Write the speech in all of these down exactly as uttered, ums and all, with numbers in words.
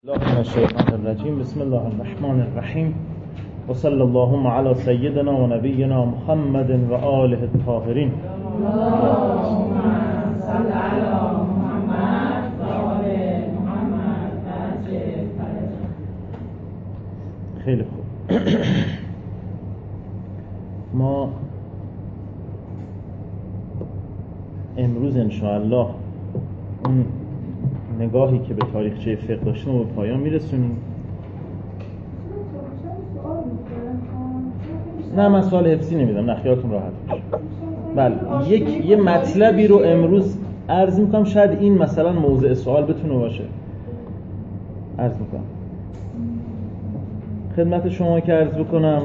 الله من الشیطان الرجیم. بسم الله الرحمن الرحیم و صلی اللهم علی سیدنا و نبینا محمد و آله الطاهرین. اللهم صل علی محمد و آل محمد. خیلی خوب. ما امروز انشاءالله اون نگاهی که به تاریخچه فقه داشتیم و به پایان میرسونیم. نه من سوال حفظی نمیدم، نه خیالتون راحت باشه. بله یک یه مطلبی رو امروز عرض میکنم، شاید این مثلا موضع سوال بتونه باشه. عرض میکنم خدمت شما که عرض بکنم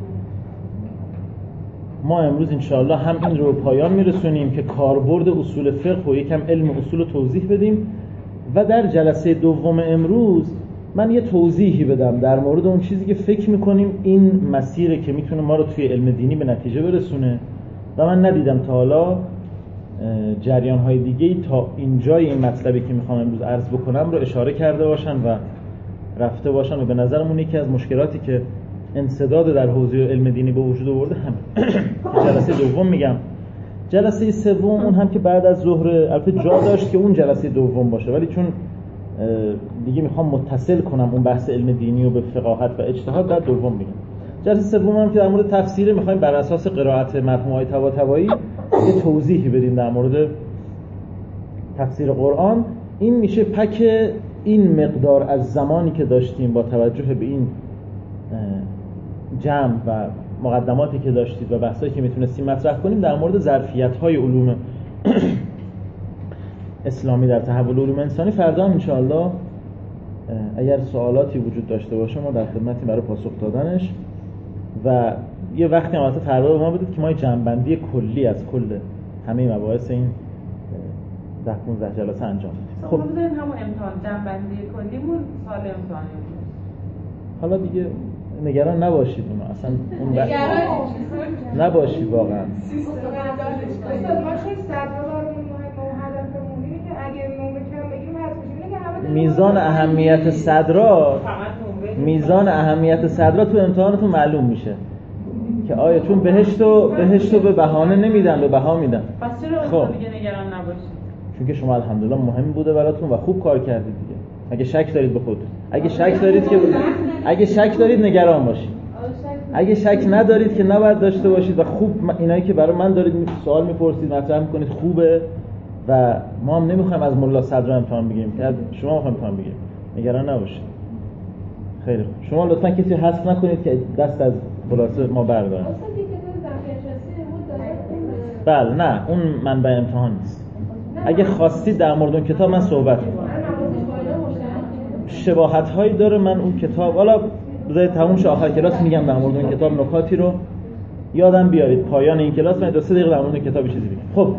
ما امروز انشاءالله هم این رو به پایان میرسونیم که کاربرد اصول فقه و یکم علم اصول رو توضیح بدیم و در جلسه دوم امروز من یه توضیحی بدم در مورد اون چیزی که فکر میکنیم این مسیره که میتونه ما رو توی علم دینی به نتیجه برسونه و من ندیدم تا حالا جریان‌های دیگه‌ای تا اینجای این مطلبی که میخوام امروز عرض بکنم رو اشاره کرده باشن و رفته باشن و به نظرمون یکی از مشکلاتی که انسداد در حوزه علم دینی به وجود آورده همین. جلسه دوم میگم. جلسه سوم اون هم که بعد از ظهر البته جا داشت که اون جلسه دوم باشه، ولی چون دیگه میخوام متصل کنم اون بحث علم دینی و به فقاهت و اجتهاد، در دوم میگم. جلسه سوم هم که در مورد تفسیر میخوایم بر اساس قرائت مرحوم‌های طباطبایی یه توضیحی بدیم در مورد تفسیر قرآن. این میشه پک این مقدار از زمانی که داشتیم با توجه به این جمع و مقدماتی که داشتید و بحثایی که میتونستیم مطرح کنیم در مورد ظرفیت‌های علوم اسلامی در تحول علوم انسانی. فردا ان شاءالله اگر سوالاتی وجود داشته باشه ما در خدمتی برای پاسخ دادنش و یه وقتی البته فردا به ما بدید که ما جمع‌بندی کلی از کل همه مباحث این ده پانزده جلسه انجام بدیم. خب بذاریم همون امتحان جمع‌بندی کلیمون سال امتحانی. حالا دیگه نگران نباشید، اون اصلا اون بحث نباشید واقعا. میزان اهمیت صدرا میزان اهمیت صدرا تو امتحانتون معلوم میشه که آیا چون بهشتو بهشتو به بهانه نمیدن، به بها میدن. پس چرا دیگه نگران نباشید؟ چون که شما الحمدلله مهم بوده براتون و خوب کار کردید دیگه. اگه شک دارید به خودتون، اگه شک دارید که اگه شک دارید نگران باشید، اگه شک ندارید که نباید داشته باشید و خوب اینایی که برای من دارید سوال میپرسید مطرح میکنید خوبه و ما هم نمیخوایم از ملا صدر امتحان بگیریم که شما میخوایم امتحان بگیریم. نگران نباشید. خیلی خوب. شما لطفا کسی حذف نکنید که دست از خلاصه ما بردارن. بله نه اون منبع امتحان نیست. اگه خواستید در مورد اون کتاب من صحبت میکنم. شباهت هایی داره. من اون کتاب حالا بذارید تموم شه آخر کلاس میگم در مورد اون کتاب نکاتی رو یادم بیارید. پایان این کلاس من دو سه دقیقه در مورد کتاب چیزی بگم. خب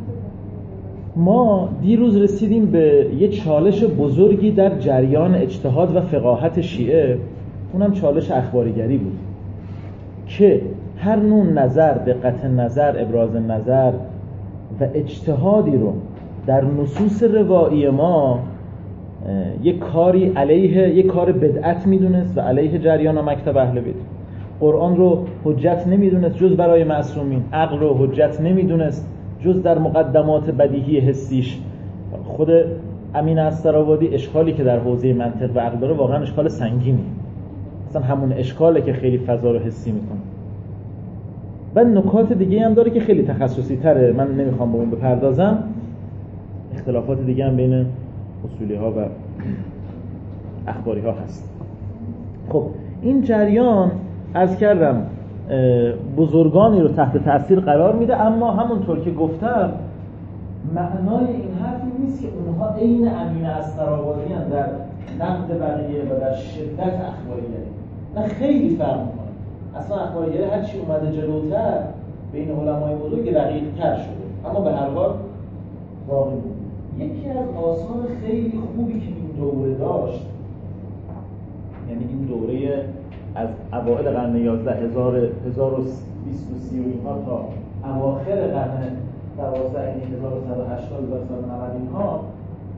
ما دیروز رسیدیم به یه چالش بزرگی در جریان اجتهاد و فقاهت شیعه، اونم چالش اخباریگری بود که هر نوع نظر، دقت نظر، ابراز نظر و اجتهادی رو در نصوص روایی ما یک کاری علیه یک کار بدعت میدونست و علیه جریان مکتب اهل بیت. قرآن رو حجت نمیدونست جز برای معصومین، عقل رو حجت نمیدونست جز در مقدمات بدیهی حسیش. خود امین استرآبادی اشکالی که در حوزه منطق و عقل داره واقعا اشکال سنگینی، اصلا همون اشکاله که خیلی فضا رو حسی میکنه. و نکات دیگه هم داره که خیلی تخصصی تره، من نمیخوام به اون بپردازم. اختلافات دیگه هم بین اصولی ها و اخباری ها هست. خب این جریان عرض کردم بزرگانی رو تحت تأثیر قرار میده، اما همونطور که گفتم معنای این حرف نیست که اونها عین امین استرآبادی ان در نقد بقیه و در شدت اخباریگری. نه خیلی فرق میکنه. اصلا اخباریگری هر چی اومده جلوتر بین علمای بزرگ رقیق تر شده، اما به هر حال باقی بود. یکی از آثار خیلی خوبی که این دوره داشت، یعنی این دوره از اوائل قرن یازده هزار و بیست و سی و اینها تا اواخر قرن دوازده، یعنی هزار و صد و هشتاد و صد و نود اینها،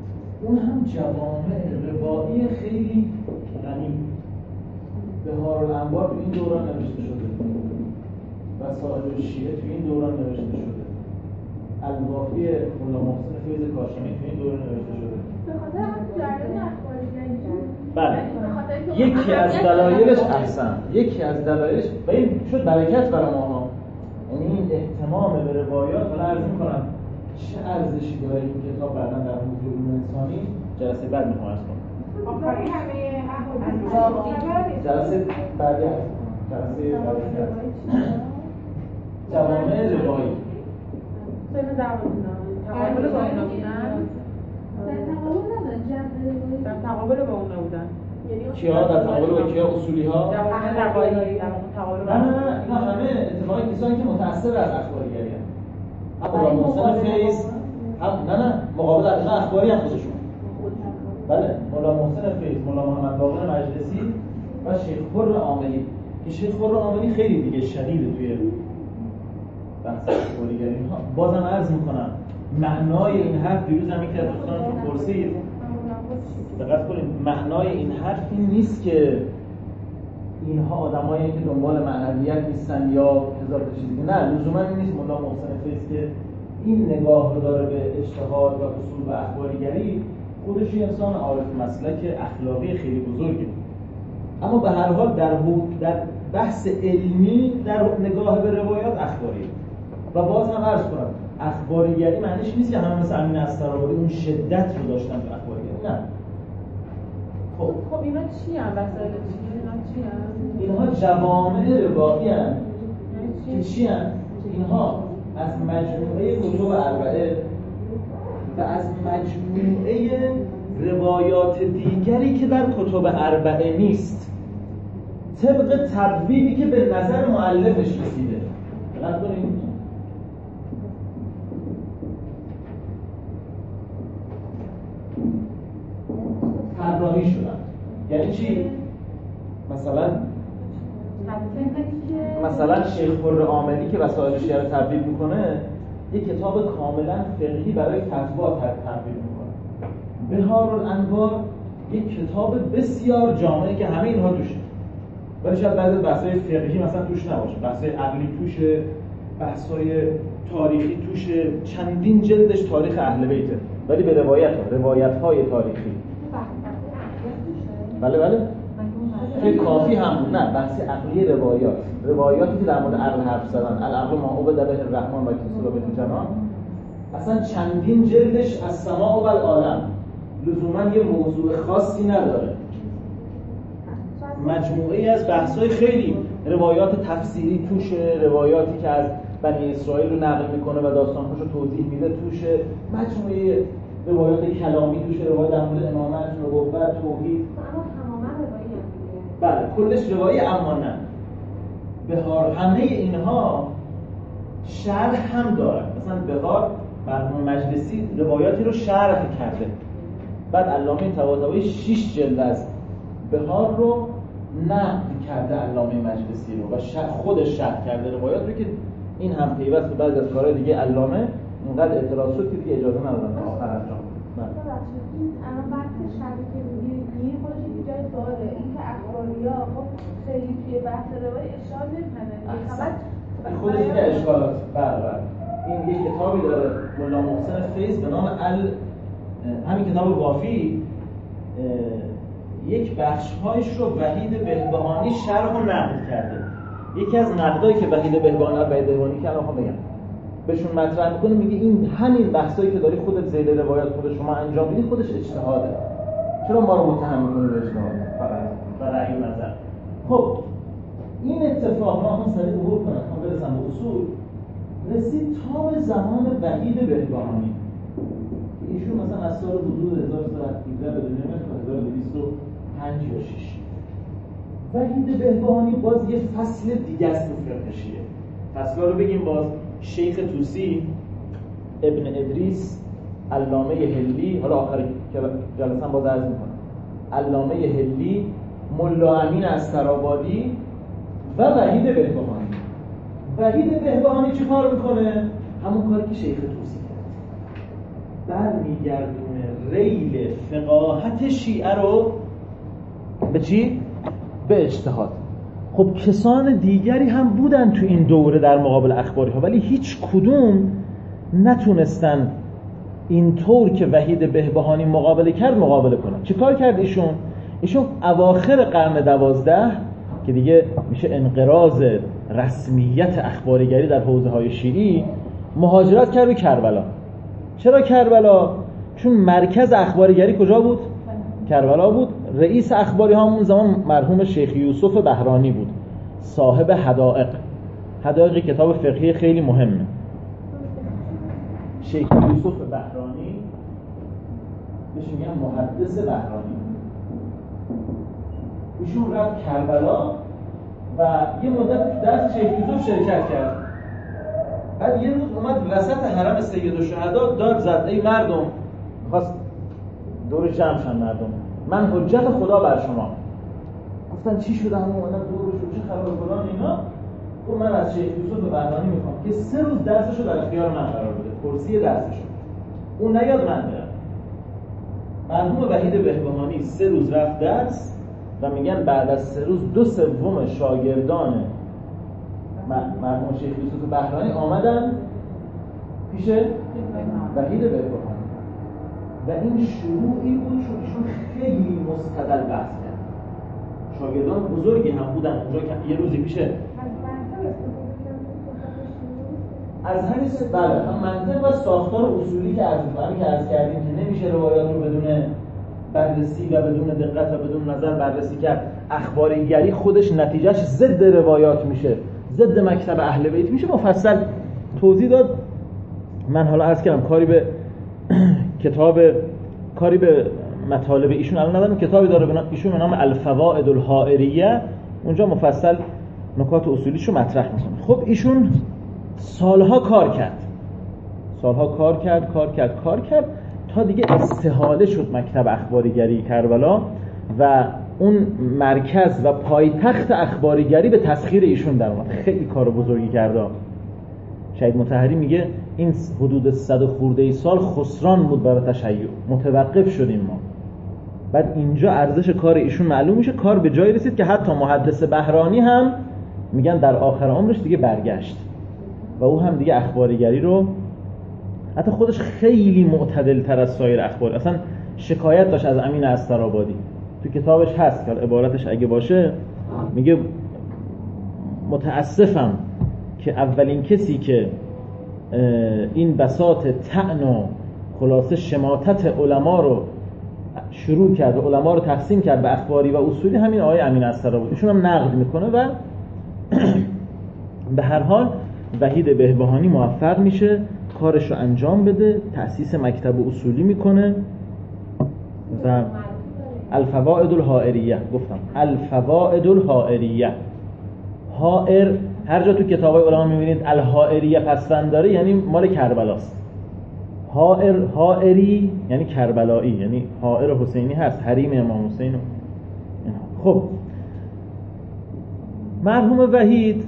اون هم جوامع روایی خیلی غنی. بهارالانوار تو این دوران نوشته شده، وسائل شیعه تو این دوران نوشته شده، الوافی ملا محسن فیض کاشانی تو این دوران نوشته شده. به خاطر همون جریان اخباری بله، یکی از دلایلش احسن یکی از دلایلش و این شد برکت برای ما. یعنی این اهتمام به روایات، حالا عرض می‌کنم چه ارزشی داره این کتاب بعداً در حوزه علوم انسانی. جلسه بعد می‌خوام عرض کنم. آخری همه احادیث جلسه بعدی هست. جلسه بعدی جوامع روایی. سن تقابل با اونا بودن. در تقابل با اونا بودن. کیا در تقابل با کیا؟ اصولی ها؟ جوامع روایی در تقابل با نه نه نه اینا همه اتفاقی کسانی که متأثر از اخباریگری هستند. هم مولا محسن فیض، هم نه نه مقابل از اینا اخباری هم خودشون. بله، مولا محسن فیض، مولا محمد باقر مجلسی و شیخ خر عاملی. که شیخ خر عاملی خیلی دیگه شدیده توی بحث اخباریگری. بازم عرض میکنم معنای این حرف دیروز هم یکی از دوستانتون پرسید، دقت کنید، معنای این حرف این نیست که اینها آدمایی که دنبال معنویت نیستن یا هزار تا چیز دیگه. نه، لزوما این نیست. مولا محسن فیض که این نگاه رو داره به اجتهاد و اصول و اخباریگری، خودش یه انسان عارف مسلک اخلاقی خیلی بزرگه. اما به هر حال در در بحث علمی در نگاه به روایات اخباری. و باز هم عرض کنم اخباریگری معنیش نیست که همه مثل امین استرابادی اون شدت رو داشتن تو اخباریگری. نه. خب خب اینا چی ان؟ وسایل چی اینا چی ان؟ اینها جوامع روایی ان. که چی ان؟ اینها از مجموعه کتب اربعه و از مجموعه روایات دیگری که در کتب اربعه نیست، طبق تبویبی که به نظر مؤلفش رسیده. دقت کنید. طراحی شدن. یعنی چی؟ مثلا مثلا شیخ خر عاملی که وسائل شیعه رو تبویب میکنه، یک کتاب کاملا فقهی برای فتوا تبویب میکنه. بهارالانوار یک کتاب بسیار جامعی که همه اینها توشه، ولی شاید بعضی بحث‌های فقهی مثلا توش نباشه، بحث‌های عقلی توشه، بحث‌های تاریخی توشه، چندین جلدش تاریخ اهل بیته، ولی به روایت ها روایت‌های تاریخی. بله بله که کافی هم بود. نه، بحث عقلی روایات، روایاتی که در مورد عقل حرف زدن، العقل ما عبد به الرحمن و کسرا به جنان، اصلا چندین جلدش از سماع و العالم، لزوما یه موضوع خاصی نداره، مجموعه‌ای از بحث‌های خیلی، روایات تفسیری توشه، روایاتی که از بنی اسرائیل رو نقل میکنه و داستان‌هاش رو توضیح میده توشه، مجموعه روایات کلامی توشه، روایات در مورد امامت، نبوت، توحید. اما تماما روایی هم. بله، کلش روایی، اما نه. بهار همه اینها شرح هم دارن. مثلا بهار مرحوم مجلسی روایاتی رو شرح کرده. بعد علامه طباطبایی شش جلد از بهار رو نقد کرده، علامه مجلسی رو، و خودش شرح کرده روایات رو، که این هم پیوست به بعضی از کارهای دیگه علامه اینقدر اعتراض شد که دیگه اجازه ندادن تا آخر انجام بدن. این الان بحث شرحی که میگی خودش یه جای سواله، این که اخباریا خب خیلی توی بحث روایی اشاره نمی‌کنه. فقط خودش یه اشکالات. بله بله. این یه کتابی داره مولا محسن فیض به نام ال همین کتاب وافی، یک بخش‌هایش رو وحید بهبهانی شرح و نقد کرده. یکی از نقدایی که وحید بهبهانی و وحید بهبهانی که الان بگم بهشون مطرح میکنه، میگه این همین بحثایی که داری خودت ذیل روایات خود شما انجام میدی خودش اجتهاده. چرا ما رو متهم میکنی به اجتهاد فقط و رأی و نظر؟ خب این اتفاق، ما هم سریع عبور کنم هم برسم به اصول، رسید تا به زمان وحید بهبهانی. ایشون مثلا از سال حدود هزار و سیصد و هفده به دنیا میاد تا هزار و دویست و پنج یا شش. وحید بهبهانی باز یه فصل دیگه است تو فقه شیعه. فصلا رو بگیم باز: شیخ طوسی، ابن ادریس، علامه هلی، حالا آخری که جلسه باز عرض میکنم، علامه هلی، ملا امین استرابادی و وحید بهبهانی. وحید بهبهانی چه کار میکنه؟ همون کاری که شیخ طوسی کرد. برمیگردونه ریل فقاهت شیعه رو به چی؟ به اجتهاد. خب کسان دیگری هم بودن تو این دوره در مقابل اخباری ها، ولی هیچ کدوم نتونستن اینطور که وحید بهبهانی مقابله کرد مقابله کنن. چه کار کرد ایشون؟ ایشون اواخر قرن دوازده که دیگه میشه انقراض رسمیت اخباریگری در حوزه های شیعی، مهاجرت کرد به کربلا. چرا کربلا؟ چون مرکز اخباریگری کجا بود؟ کربلا بود. رئیس اخباری ها اون زمان مرحوم شیخ یوسف بهرانی بود، صاحب حدائق. حدائق کتاب فقهی خیلی مهمه. شیخ یوسف بهرانی بهش میگن محدث بهرانی. ایشون رفت کربلا و یه مدت درس شیخ یوسف شرکت کرد. بعد یه روز اومد وسط حرم سیدالشهدا داد زد: ای مردم، خواست دور جمع شدن مردم، من حجت خدا بر شما. گفتن چی شده؟ همون اومدن دور شد، چه خبر فلان اینا. گفت من از شیخ یوسف بهرانی میخوام که سه روز درسشو در اختیار من قرار بده، کرسی درسشو. اون نیاد من برم. مرحوم وحید بهبهانی سه روز رفت درس و میگن بعد از سه روز دو سوم شاگردان مرحوم شیخ یوسف بهرانی آمدن پیش وحید بهبهانی و این شروعی بود چون ایشون خیلی مستدل بحث کرد. شاگردان بزرگی هم بودن اونجا که یه روزی پیش از همین سه بله هم منطق و ساختار اصولی که عرض می‌کنم که عرض کردیم که نمیشه روایات رو بدون بررسی و بدون دقت و بدون نظر بررسی کرد. اخباریگری خودش نتیجهش ضد روایات میشه، ضد مکتب اهل بیت میشه. مفصل توضیح داد. من حالا عرض کردم کاری به کتاب کاری به مطالب ایشون الان ندارم. کتابی داره به نام ایشون به نام الفوائد الحائریه، اونجا مفصل نکات اصولیش رو مطرح میکنه. خب ایشون سالها کار کرد سالها کار کرد کار کرد کار کرد تا دیگه استحاله شد مکتب اخباریگری کربلا و اون مرکز و پایتخت اخباریگری به تسخیر ایشون در اومد. خیلی کار بزرگی کرد. شهید مطهری میگه این حدود صد خورده ای سال خسران بود برای تشیع، متوقف شدیم ما. بعد اینجا ارزش کار ایشون معلوم میشه. کار به جایی رسید که حتی محدث بهرانی هم میگن در آخر عمرش دیگه برگشت و او هم دیگه اخباریگری رو، حتی خودش خیلی معتدل تر از سایر اخبار، اصلا شکایت داشت از امین استرآبادی. تو کتابش هست که عبارتش اگه باشه میگه متاسفم که اولین کسی که این بساط طعن و خلاصه شماتت علما رو شروع کرد و علما رو تقسیم کرد به اخباری و اصولی همین آقای امین استرآبادی. ایشون هم نقد میکنه و به هر حال وحید بهبهانی موفق میشه کارش رو انجام بده، تأسیس مکتب اصولی میکنه و الفوائد الحائریه. گفتم الفوائد الحائریه. حائر هر جا تو کتابای علما میبینید الحائریه پسوند داره یعنی مال کربلاست. حائر حائری یعنی کربلایی، یعنی حائر حسینی هست، حریم امام حسین. خب مرحوم وحید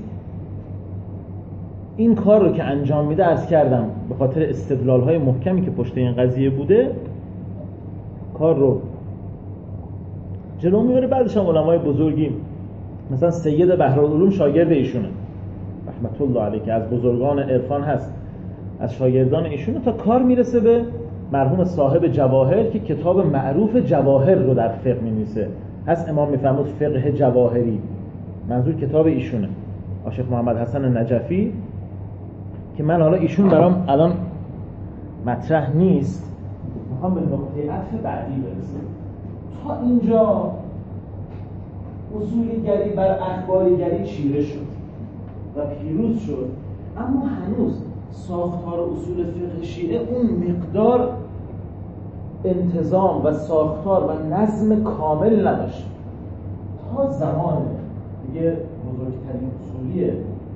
این کار رو که انجام میده عرض کردم به خاطر استدلال‌های محکمی که پشت این قضیه بوده کار رو جلو میبره. بعدش هم علمای بزرگی مثلا سید بحرالعلوم شاگرد ایشونه رحمت الله علیه که از بزرگان عرفان هست، از شاگردان ایشونه، تا کار میرسه به مرحوم صاحب جواهر که کتاب معروف جواهر رو در فقه می‌نویسه. هست امام میفرمود فقه جواهری، منظور کتاب ایشونه، عاشق محمد حسن نجفی، که من حالا ایشون برام الان مطرح نیست، میخوام به نقطه عطف بعدی برسیم. تا اینجا اصولیگری بر اخباریگری چیره شد و پیروز شد، اما هنوز ساختار اصول فقه شیعه اون مقدار انتظام و ساختار و نظم کامل نداشت. تا زمان دیگه بزرگترین اصولی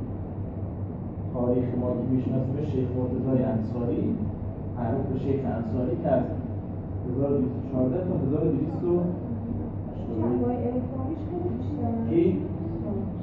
تاریخ ما که میشناسیم شیخ مرتضی انصاری، معروف به شیخ انصاری، که از هزار و دویست و چهارده تا هزار و دویست و کی؟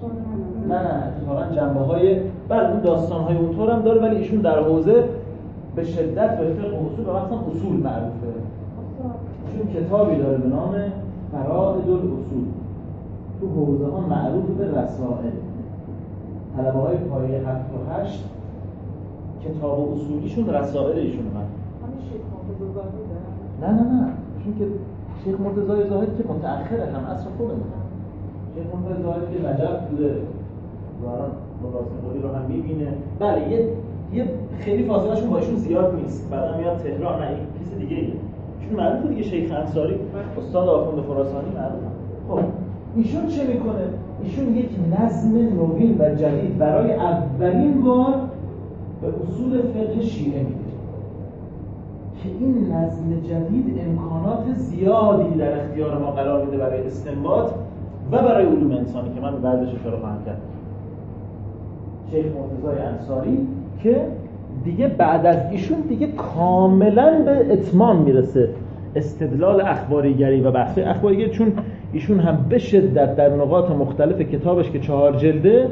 نه نه اتفاقا جنبه های بله اون داستان های اونطور هم داره، ولی ایشون در حوزه به شدت به فقه و اصول و مثلا اصول معروفه، چون کتابی داره به نام فرائض الاصول، تو حوزه ها معروف به رسائل. طلبه های پایه هفت و هشت کتاب و اصولیشون رسائل ایشون هم. همین شیخ مرتضی زاهده؟ نه نه نه، چون که شیخ مرتضی زاهد که متأخره، هم عصر خودمون. شیخ مرتضی زاهد که نجف بوده، ظاهرا مقاسم قلی رو هم میبینه. بله یه یه خیلی فاصله شون با ایشون زیاد نیست. بعدا میاد تهران، نه این کس دیگه ایه. ایشون معروفه دیگه، شیخ انصاری استاد آخوند خراسانی معروفه. خب ایشون چه میکنه؟ ایشون یک نظم نوین و جدید برای اولین بار به اصول فقه شیعه میده که این نظم جدید امکانات زیادی در اختیار ما قرار میده برای استنباط و برای علوم انسانی که من به بعضش اشاره خواهم کرد. شیخ مرتضی انصاری که دیگه بعد از ایشون دیگه کاملا به اتمام میرسه استدلال اخباریگری و بحث اخباریگری، چون ایشون هم به شدت در نقاط مختلف کتابش که چهار جلده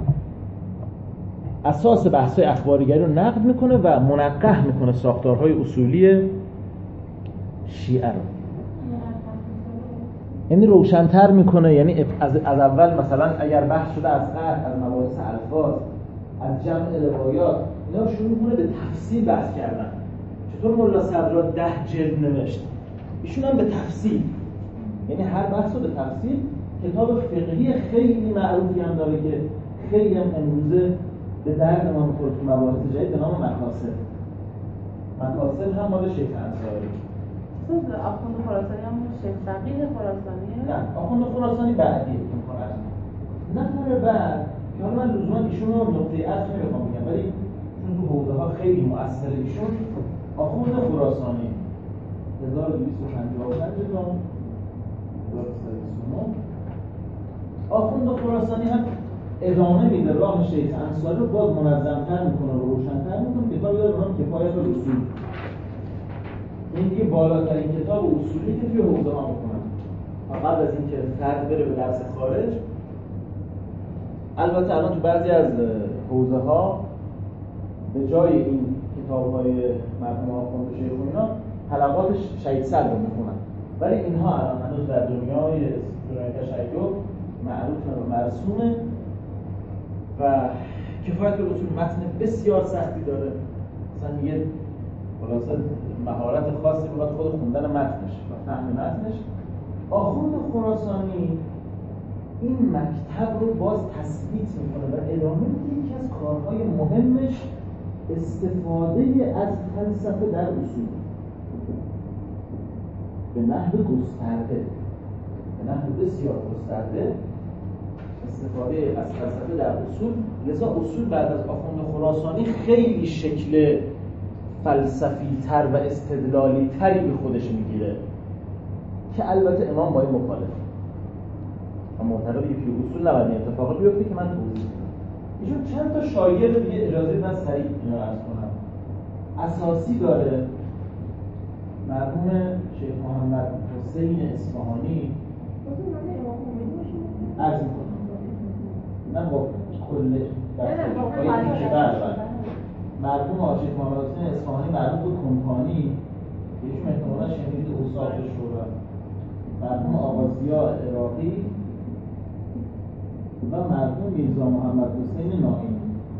اساس بحث اخباریگری رو نقد میکنه و منقح میکنه ساختارهای اصولی شیعه رو، یعنی روشن‌تر میکنه. یعنی از از اول مثلا اگر بحث شده از قطع، از مباحث الفاظ، از جمع روایات، اینا رو شروع میکنه به تفصیل بحث کردن. چطور ملا صدرا ده جلد نوشت، ایشون هم به تفصیل، یعنی هر بحث رو به تفصیل. کتاب فقهی خیلی معروفی هم داره که خیلی هم امروزه به درد ما میخوره تو مباحث جدید، به نام مقاصد. مقاصد هم مال شیخ انصاری. اصلا آخوند خراسانی هم شیخ فقیه خراسانیه؟ نه، آخوند خراسانی بعدیه که میخوام نفر بعد که حالا من لزوما ایشون رو نقطه عطف نمیخوام بگم، ولی چون تو حوزه ها خیلی مؤثر ایشون، آخوند خراسانی هزار و دویست و پنجاه و پنج تا هزار و سیصد و بیست و نه. آخوند خراسانی هم ادامه میده راه شیخ انصاری رو، باز منظم‌تر میکنه و روشن‌تر میکنه. کتابی داره به نام کفایت الاصول. این دیگه بالاترین کتاب اصولی که توی حوزه ها میکنن. قبل از اینکه فرد بره به درس خارج، البته الان تو بعضی از حوزه ها به جای این کتاب‌های مرحوم آخوند شیخ و اینا حلقات شهید صدر رو میخونن، ولی اینها الان هنوز در دنیای دنیای تشیع معروف و مرسومه. و کفایت الاصول متن بسیار سختی داره، مثلا یه خلاصه مهارت خاصی میخواد خود خوندن متنش و فهم متنش. آخوند خراسانی این مکتب رو باز تثبیت میکنه و ادامه میده. یکی از کارهای مهمش استفاده از فلسفه در اصول به نحو گسترده، به نحو بسیار گسترده استفاده از فلسفه در اصول. لذا اصول بعد از آخوند خراسانی خیلی شکل فلسفی تر و استدلالی تری به خودش میگیره که البته امام با این مخالف و معتقده که اصول نباید این اتفاق بیفته که من توضیح بدم. ایشون چند تا شاگرد دیگه اجازه من سریع اینو عرض کنم اساسی داره. مرحوم شیخ محمد حسین اصفهانی عرض میکنم، نه با کل دستگاه که بر مرحوم شیخ محمد حسین اصفهانی مرحوم بود کمپانی، ایشون احتمالا شنیدید اوصاف شورا. مرحوم آغازیا عراقی و مرحوم میرزا محمد حسین نائی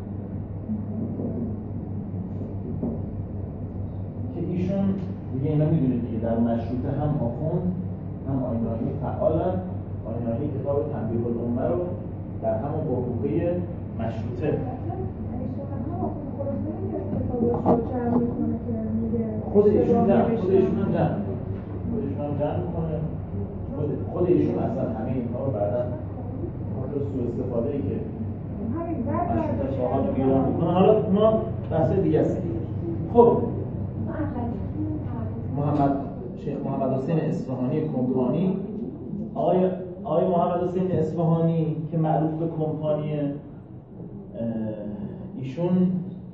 که ایشون دیگه اینا میدونید دیگه در مشروطه هم آخوند هم آینایی فعالن. آینایی کتاب تنبیه الامه رو در همون حقوقه مشروطه خود ایشون جمع خود ایشون هم جمع خود ایشون هم جمع میکنه. خود ایشون اصلا همه اینها رو بعدا رو سوء استفاده ای که مشروطه شاهان رو ایران میکنه. حالا ما بحث دیگه هست. خب محمد شیخ محمد حسین اصفهانی کمپانی، آقای آقای محمد حسین اصفهانی که معروف به کمپانیه، ایشون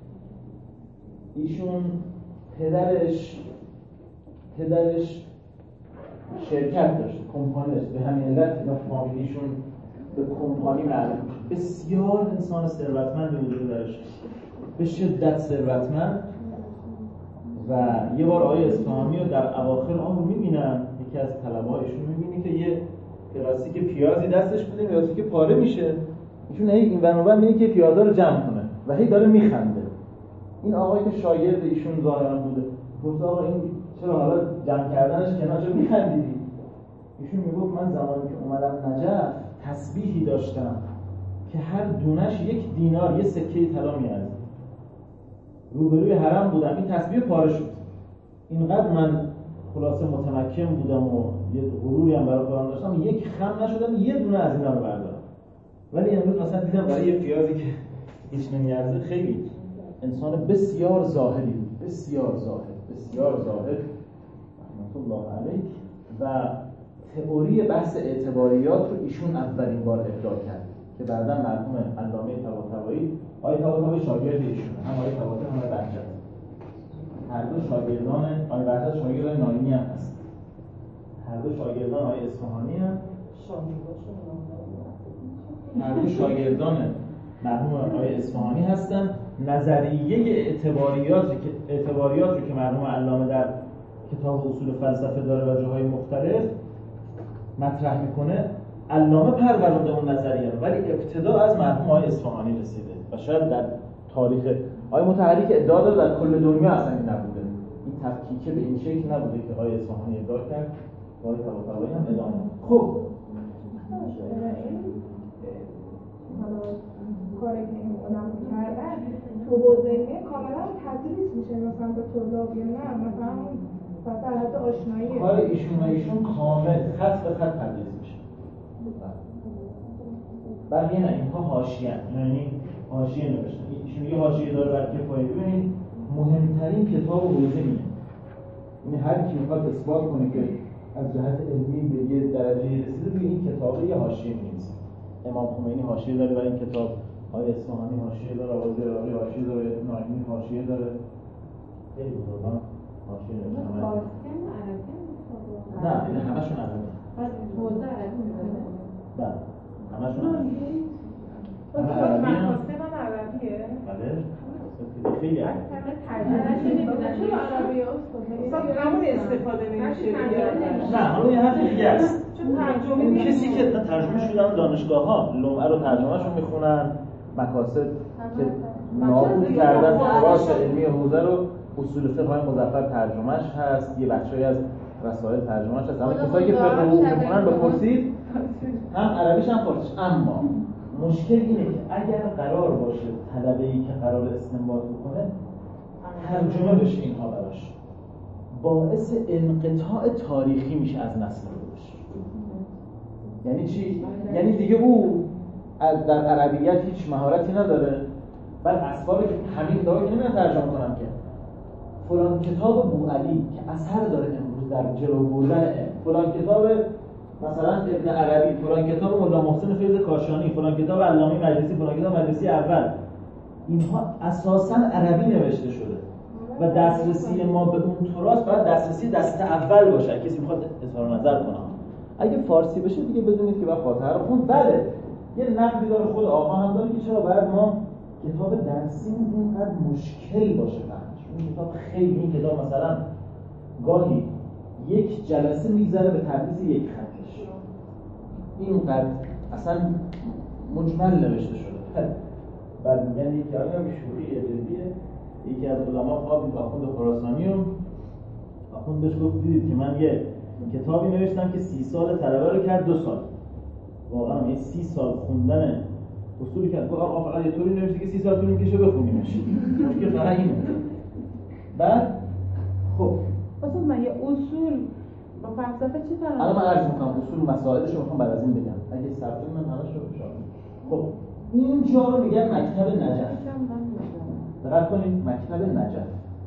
ایشون پدرش پدرش شرکت داشت، کمپانی داشت، به همین علت اینا فامیلیشون به کمپانی معروف. بسیار انسان ثروتمندی بوده درش، به شدت ثروتمند و یه بار آقای اصفهانی رو در اواخر عمر میبینن، یکی از طلبه‌هایشون میبینی که یه کلاسیک پیازی دستش بوده، پیازی که پاره میشه، ایشون هی این ور اون ور میگه که پیازا رو جمع کنه و هی داره میخنده. این آقایی که شاگرد ایشون ظاهرا بوده گفت آقا این چرا حالا جمع کردنش کنار چرا میخندیدی؟ ایشون میگفت من زمانی که اومدم نجف تسبیحی داشتم که هر دونش یک دینار، یه سکه طلا میارزید. روبروی حرم بودم، این تسبیح پاره شد. اینقدر من خلاصه متمکن بودم و یه غروری هم برای خودم داشتم، یک خم نشدم یه دونه از اینا رو بردارم. ولی امروز مثلا دیدم برای یه پیازی که هیچ نمیارزه خیلی انسان بسیار زاهدی بود، بسیار زاهد، بسیار زاهد رحمت الله علیه. و تئوری بحث اعتباریات رو ایشون اولین بار ابداع کرد که بعدا مرحوم علامه طباطبایی، آقای طباطبایی شاگرد ایشون، هم آقای طباطبایی هم بهجت، هر دو شاگردان آقای بهجت شاگردان ناینی هم هست، هر دو شاگردان آقای اصفهانی هم هر دو شاگردان مرحوم آقای اصفهانی هستن. نظریه اعتباریات که اعتباریات رو که مرحوم علامه در کتاب اصول فلسفه داره و جاهای مختلف مطرح میکنه، علامه پرورونده اون نظریه رو، ولی ابتدا از مرحوم آقای اصفهانی رسیده و شاید در تاریخ آقای مطهری که ادعا داره در کل دنیا اصلا این نبوده، این تفکیک به این شکل نبوده که آقای اصفهانی ادعا کرد، آقای طباطبایی هم ادعا کرد. خب کاری که این علما کردن تو حوزه علمی کاملا تدریس میشه مثلا به طلاب یا نه مثلا فقط در حد آشنایی کار ایشون و ایشون کامل خط به خط تدریس میشه. بقیه نه، اینها حاشیه، یعنی حاشیه نوشتن. ایشون یه حاشیه داره بر کفایه. ببینید مهمترین کتاب حوزه اینه، یعنی هر کی میخواد اثبات کنه که از جهت علمی به یه درجه رسیده روی این کتاب یه حاشیه می‌نویسه. امام خمینی حاشیه داره برای این کتاب، آقای اصفهانی حاشیه داره، آقای زراعی حاشیه داره، ناینی حاشیه داره. خیلی بزرگان حاشیه داره. فارسی و عربی نه، این همشون عربی. بعد حوزه عربی می‌کنه. بله. همشون عربی. همه عربی هم عربیه؟ بله. خیلی عربی. ترجمه نمی‌کنه. چرا عربی است؟ همون استفاده نمیشه. نه، همون یه حرف دیگه است. چون ترجمه اون کسی که ترجمه شدن دانشگاه‌ها لمعه رو ترجمه‌شون میخونن، مکاسب که نابود کردن تراث علمی حوزه رو، اصول فقه مظفر ترجمهش هست، یه بخشی از رسائل ترجمهش هست. اما کسایی که فقه حقوق میخونن بپرسید هم عربیش هم فارسیش. اما مشکل اینه که اگر قرار باشه طلبه‌ای که قرار استنباط بکنه ترجمه بشه اینها براش، باعث انقطاع تاریخی میشه از نسل خودش. یعنی چی؟ یعنی دیگه او در عربیت هیچ مهارتی نداره، بعد اسباب همین کتابی که نمیدونم ترجمه کنم که فلان کتاب بوعلی که اثر داره امروز در جلو بردن، فلان کتاب مثلا ابن عربی، فلان کتاب مولا محسن فیض کاشانی، فلان کتاب علامه مجلسی، فلان کتاب مجلسی اول، اینها اساساً عربی نوشته شده و دسترسی ما به اون تراث باید دسترسی دست اول باشه. کسی میخواد اظهار نظر کنه، اگه فارسی بشه دیگه بدونید که باید فاتحه رو خوند. بله یه نقدی داره خود آقا هم داره که چرا باید ما کتاب درسی اینقدر مشکل باشه فهمش. این کتاب خیلی، این کتاب مثلا گاهی یک جلسه میگذره به تدریس یک خطش، اینقدر اصلا مجمل نوشته شده. بعد میگن یکی آقا شوخی جدیه، یکی از علما خواب آخوند خراسانی رو آخوند بهش گفت دیدید که من یه کتابی نوشتم که سی سال طلبه رو کرد دو سال. واقعا یه سی سال خوندن اصولی کرد. گفت آقا فقط یه طوری نوشته که سی سال طول میکشه بخونیمش. مشکل فقط اینه. بعد خب اصلا من یه اصول با فلسفه چی فرق؟ الان من عرض میکنم اصول مسائلش رو میخوام بعد از این بگم. اگه صبر من همش رو بشارم. خب اینجا رو میگن مکتب نجف. دقت کنید، مکتب نجف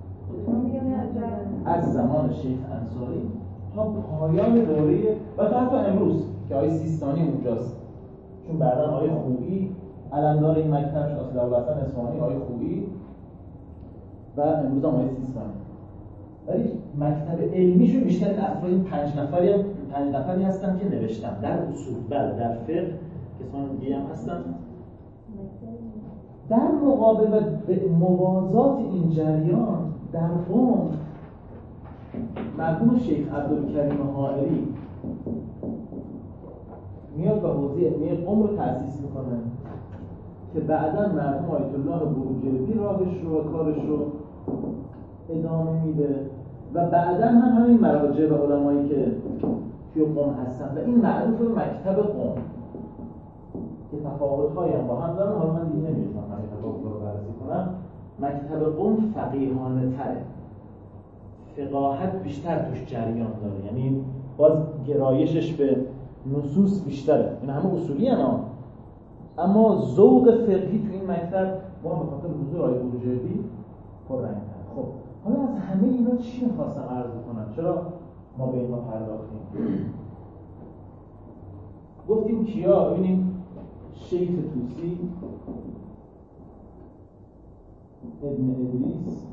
از زمان شیخ انصاری تا پایان دوره و تا حتی امروز که آقای سیستانی اونجاست، چون بعدا آقای خویی علمدار این مکتب شد، اصل ابوالحسن اصفهانی، آقای خویی و امروز هم آقای سیستانی. ولی مکتب علمیشون بیشتر افراد این پنج نفری هم پنج نفری هستن که نوشتن در اصول، بله در فقه کسان دیگه هم هستن. در مقابل و به موازات این جریان در قم مرحوم شیخ عبدالکریم حائری میاد به حوزه علمی قم رو تأسیس میکنه که بعداً مرحوم آیت الله بروجردی راهش رو و کارش رو ادامه میده و بعداً هم همین مراجع و علمایی که توی قم هستن و این معروف به مکتب قم که تفاوت‌هایی هم با هم دارن. حالا من دیگه نمی‌رسم همین تفاوت‌ها رو بررسی کنم. مکتب قم فقیهانه تره، فقاهت بیشتر توش جریان داره، یعنی باز گرایشش به نصوص بیشتره. این همه اصولی هستن اما ذوق فقهی تو این مکتب ما به خاطر حضور آقای بروجردی پررنگ‌تره. خب حالا از همه اینا چی می‌خواستم عرض کنم؟ چرا ما به اینا پرداختیم؟ گفتیم کیا؟ ببینیم شیخ طوسی، ابن ادریس،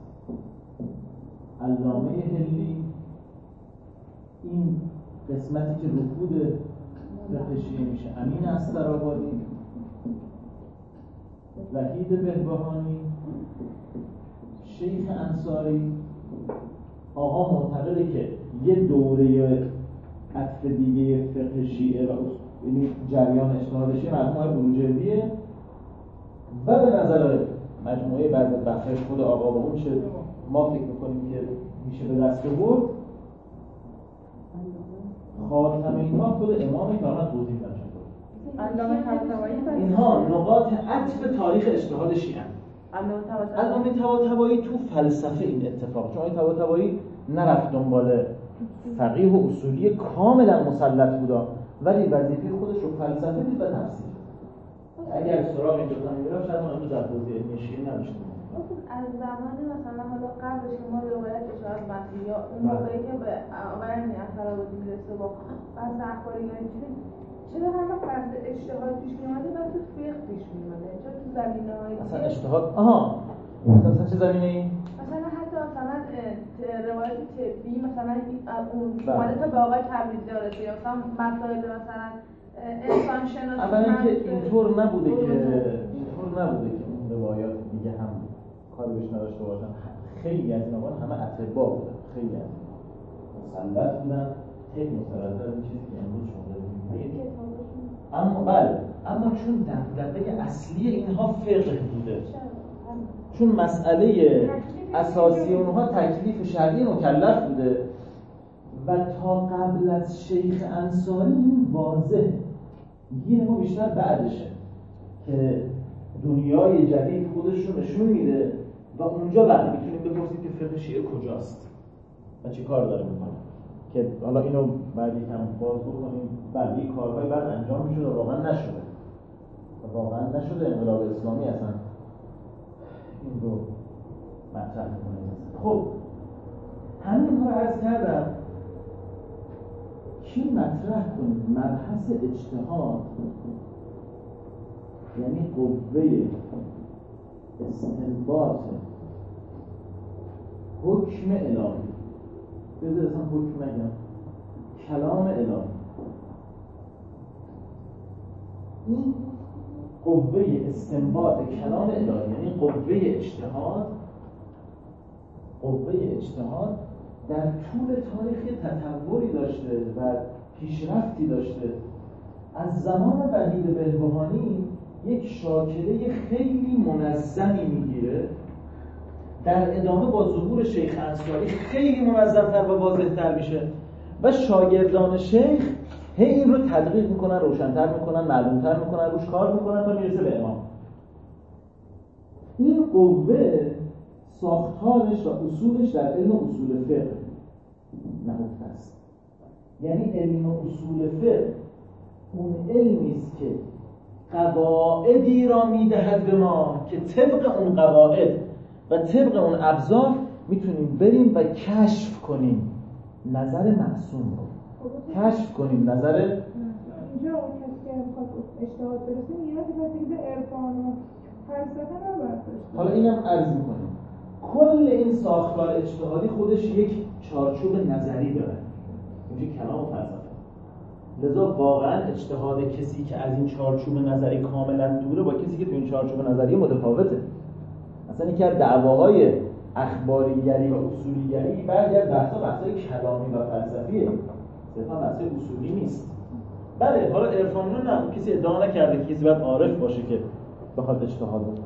علامه هلی، این قسمتی که رکود فقهی میشه امین استرآبادی، وحید بهبهانی، شیخ انصاری، آقا معتقده که یه دوره عطف دیگه فقه شیعه و یعنی جریان اجتهادشی مرحوم آقای بروجردیه و به نظر مجموعه بعضی از بخشش خود آقا و اون چه ما فکر میکنیم که میشه به دست برد خاتم اینها خود امام که آنها توضیح نشد. اینها نقاط عطف تاریخ اجتهاد شیعه. علامه طباطبایی تو فلسفه این اتفاق، چون علامه طباطبایی نرفت دنبال فقیه و اصولی کاملا مسلط بودا ولی وظیفه خودش رو فلسفه دید و تفسیر. اگر سراغ این دوتا می‌رفت شاید ما امروز در حوزه علمی شیعه نداشتیم. از زمان مثلا حالا قبلش که ما روایتش از متن یا اون موقعی که به آقای استرآبادی میرسه با بعض اخباری یا اینجوری چرا همه فرض اجتهاد پیش می‌آمده و تو فقه پیش می‌آمده؟ چرا تو زمینه‌های مثلا اجتهاد آها مثلا چه زمینه‌ای؟ مثلا حتی مثلا روایت طبی مثلا اون اومده تا به آقای تبریزی رسید یا مثلا مسائل مثلا انسان شناسی. اولا اینکه اینطور نبوده که اینطور نبوده که اون روایات دیگه هم کاری بهش نداشته باشن. خیلی از این آقایان همه اطباء بودن، خیلی از مسلط بودن، خیلی مسلط‌تر از این چیزی که امروز شما دارید. اما بله اما چون دغدغه اصلی اینها فقه بوده، چون مسئله اساسی اونها تکلیف شرعی مکلف بوده و تا قبل از شیخ انصاری این واضح گیر ما بیشتر بعدشه که دنیای جدید خودش رو نشون میده و اونجا بعد میتونیم بپرسیم که فقه شیعه کجاست و چی کار داره میکنه که حالا اینو بعد یکم باز بکنیم. بله یک کارهای بعد انجام میشد و واقعا نشده و واقعا نشده. انقلاب اسلامی اصلا این رو مطرح میکنه. خب همین رو عرض کردم که مطرح کنیم مبحث اجتهاد یعنی قوه استنباط حکم الهی. بذار اصلا حکم نگم، کلام الهی. این قوه استنباط کلام الهی یعنی قوه اجتهاد قوه اجتهاد در طول تاریخ تطوری داشته و پیشرفتی داشته. از زمان وحید بهبهانی یک شاکله خیلی منظمی میگیره، در ادامه با ظهور شیخ انصاری خیلی منظم‌تر و واضح‌تر میشه و شاگردان شیخ هی این رو تدقیق میکنن، روشن‌تر میکنن، معلوم‌تر میکنن، روش کار میکنن تا میرسه به امام. این قوه ساختارش و اصولش در علم اصول فقه نهفته است. یعنی علم اصول فقه اون علمی است که قواعدی را میدهد به ما که طبق اون قواعد و طبق اون ابزار میتونیم بریم و کشف کنیم نظر معصوم رو، کشف کنیم نظر اینجا اون کسی که میخواد اجتهاد برسه نیازی باید به عرفان و فلسفه نباید داشته. حالا اینم عرض میکنیم کل این ساختار اجتهادی خودش یک چارچوب نظری داره، اینجا کلام و فلسفه. لذا واقعا اجتهاد کسی که از این چارچوب نظری کاملا دوره با کسی که تو این چارچوب نظری متفاوته. مثلا یکی از دعواهای اخباریگری و اصولیگری بعضی از بحث‌ها بحث‌های کلامی و فلسفیه، صرفا بحث اصولی نیست. بله حالا عرفانیون نه، کسی ادعا نکرده که کسی باید عارف باشه که بخواد اجتهاد کنه.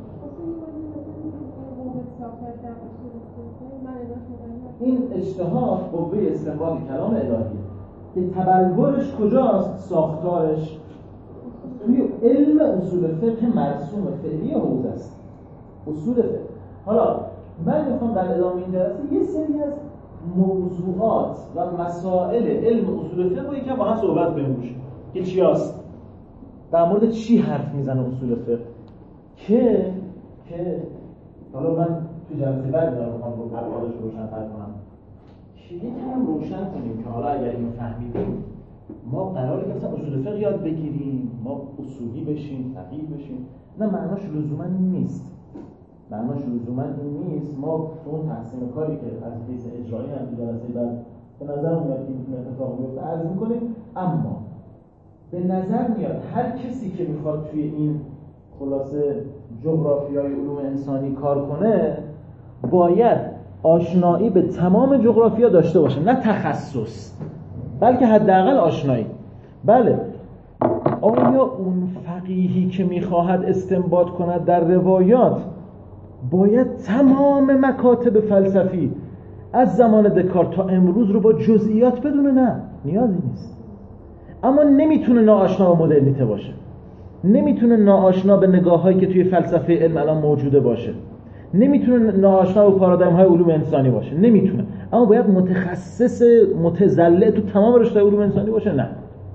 این اجتهاد قوه استنباط کلام الهیه که تبلورش کجاست؟ ساختارش توی علم اصول فقه مرسوم فعلی حوزه است. اصول فقه. حالا من میخوام در ادامه این جلسه یه سری از موضوعات و مسائل علم اصول فقه رو یکم با هم صحبت کنیم روش که چی هست؟ در مورد چی حرف میزنه اصول فقه که که حالا من تو جلسه بعد دارم میخوام رو ابعادش روشن‌تر کنم که یکم روشن کنیم که حالا اگر اینو فهمیدیم ما قراره که مثلا اصول فقه یاد بگیریم، ما اصولی بشیم، فقیه بشیم. نه، معناش لزوما نیست. معناش لزوما این نیست. ما اون تقسیم کاری که از حیث اجرایی هم تو جلسه بعد به نظر میاد که این اتفاق میفته عرض می‌کنیم، اما به نظر میاد هر کسی که میخواد توی این خلاصه جغرافیای علوم انسانی کار کنه باید آشنایی به تمام جغرافیا داشته باشه، نه تخصص بلکه حداقل آشنایی. بله، آیا اون فقیهی که میخواهد استنباط کند در روایات باید تمام مکاتب فلسفی از زمان دکارت تا امروز رو با جزئیات بدونه؟ نه، نیازی نیست. اما نمیتونه ناآشنا با مدرنیته باشه، نمیتونه ناآشنا به نگاه‌هایی که توی فلسفه علم الان موجوده باشه، نمیتونه ناآشنا با پارادایم‌های علوم انسانی باشه، نمیتونه. اما باید متخصص متزلع تو تمام رشته علوم انسانی باشه؟ نه.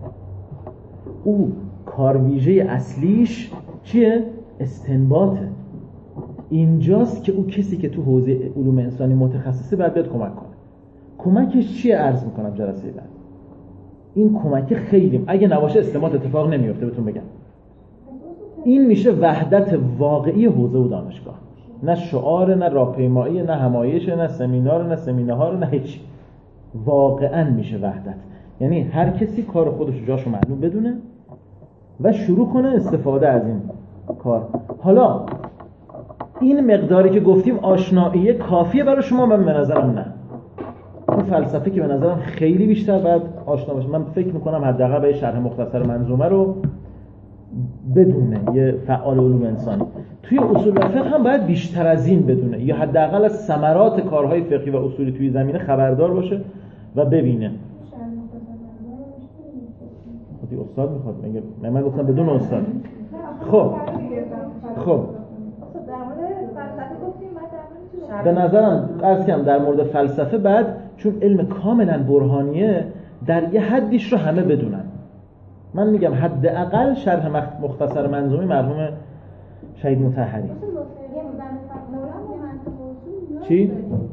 او کارویژه اصلیش چیه؟ استنباطه. اینجاست که او کسی که تو حوزه علوم انسانی متخصصه باید بیاد کمک کنه. کمکش چیه عرض میکنم جلسه بعد. این کمک خیلی اگه نباشه استنباط اتفاق نمیفته. بهتون بگم این میشه وحدت واقعی حوزه و دانشگاه، نه شعار، نه راهپیمایی، نه همایش، نه سمینار، نه سمینار، نه هیچ. واقعا میشه وحدت. یعنی هر کسی کار خودش جاشو معلوم بدونه و شروع کنه استفاده از این کار. حالا این مقداری که گفتیم آشنایی کافیه برای شما؟ من به نظرم نه. تو فلسفه که به نظرم خیلی بیشتر باید آشنا باشه. من فکر میکنم حداقل به شرح مختصر منظومه رو بدونه یه فعال علوم انسانی. توی اصول فقه هم باید بیشتر از این بدونه، یا حداقل از ثمرات کارهای فقهی و اصولی توی زمینه خبردار باشه و ببینه. خودی استاد میخواد میگه من, من گفتم بدون استاد. خب خب به نظرم عرض کنم در مورد فلسفه بعد، چون علم کاملا برهانیه، در یه حدیش رو همه بدونن. من میگم حداقل شرح مختصر منظومه مرحوم شهید مطهری. چی؟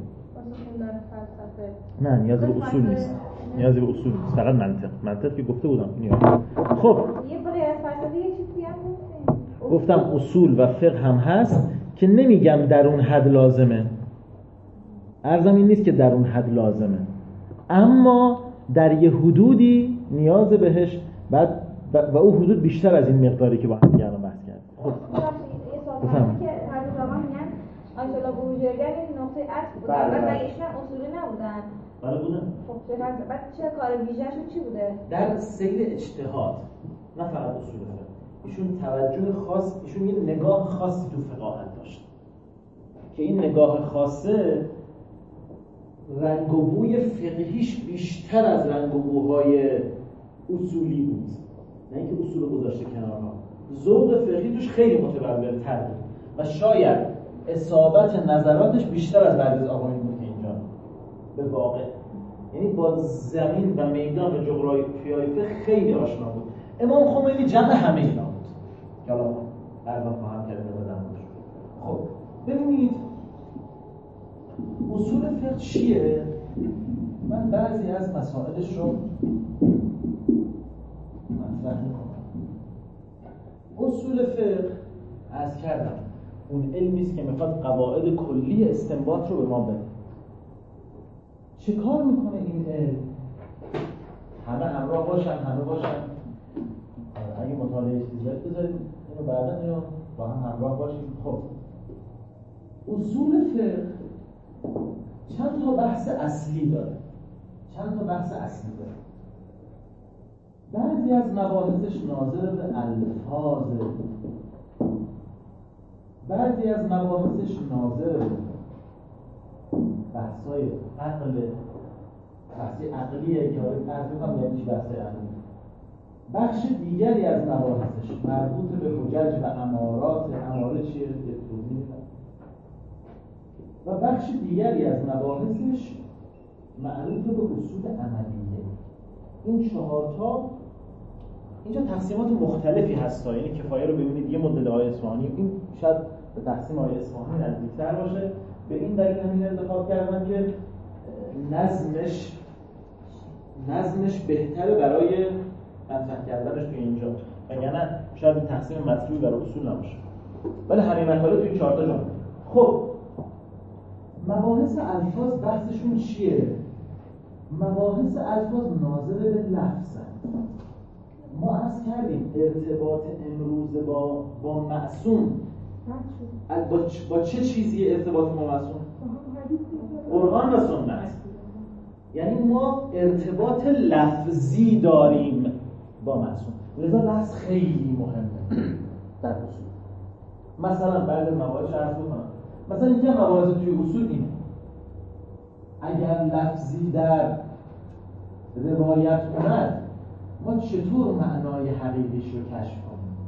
نه، نیاز به اصول نیست. نیازی به اصول نیست، فقط منطق. منطق که گفته بودم نیاز. خب گفتم اصول و فقه هم هست که نمیگم در اون حد لازمه. عرضم این نیست که در اون حد لازمه، اما در یه حدودی نیاز بهش بعد و او حدود بیشتر از این مقداری که با هم دیگه الان بحث کردیم. خب بفهم که هر دو زمان میگن آیت الله بروجرگر این نقطه عطف بوده. بعد مگه ایشون اصولی نبودن؟ بله بودن. خب چه بعد چه کار ویژه‌شون چی بوده؟ در سیر اجتهاد، نه فقط اصول فقه. ایشون توجه خاص، ایشون یه نگاه خاصی تو فقاهت داشت که این نگاه خاصه رنگ و بوی فقهیش بیشتر از رنگ و بوهای اصولی بود. نه اینکه اصول گذاشته کنارها، ذوق فقهی توش خیلی متبلورتر بود و شاید اصابت نظراتش بیشتر از بعضی از آقایون بود که اینجا به واقع، یعنی با زمین و میدان جغرافیایی فقه خیلی آشنا بود. امام خمینی جمع همه اینا بود که حالا بعضا خواهم کرده بدن بود. خب ببینید اصول فقه چیه؟ من بعضی از مسائلش رو مطرح میکنم. اصول فقه عرض کردم اون علمی است که میخواد قواعد کلی استنباط رو به ما بده. چه کار میکنه این علم؟ همه همراه باشن، همه باشن. اگه مطالعه چیزیت بذاریم اینو بعدا اینو با هم همراه باشیم. خب اصول فقه چند تا بحث اصلی داره چند تا بحث اصلی داره بعضی از مباحثش ناظر به الفاظه، بعضی از مباحثش ناظر به بحث‌های عقل، بحثی عقلیه که آره عرض می‌کنم یعنی چی بحث عقلی. بخش دیگری از مباحثش مربوط به حجج و امارات، اماره چیه؟ توضیح میدم. و بخش دیگری از مباحثش معروف به اصول عملیه. این چهارتا اینجا تقسیمات مختلفی هست، یعنی کفایه رو ببینید یه مدل آیه اصفهانی، این شاید به تقسیم آیه اصفهانی نزدیک‌تر باشه. به این دلیل همین انتخاب کردم که نظمش نظمش بهتره برای مطرح کردنش تو اینجا، وگرنه شاید این تقسیم مطلوبی برای اصول نباشه. ولی همین مطالب تو این چهار تا جمله. خب مباحث الفاظ بحثشون چیه؟ مباحث الفاظ ناظر به لفظ. ما عرض کردیم ارتباط امروز با با معصوم با, با چه چیزی ارتباط با معصوم؟ قرآن و سنت. یعنی ما ارتباط لفظی داریم با معصوم، لذا لفظ خیلی مهمه در اصول. مثلا بعد مباحث عرض بکنم، مثلا اینکه مباحث توی اصول اینه اگر لفظی در روایت اومد ما چطور معنای حقیقیش رو کشف کنیم؟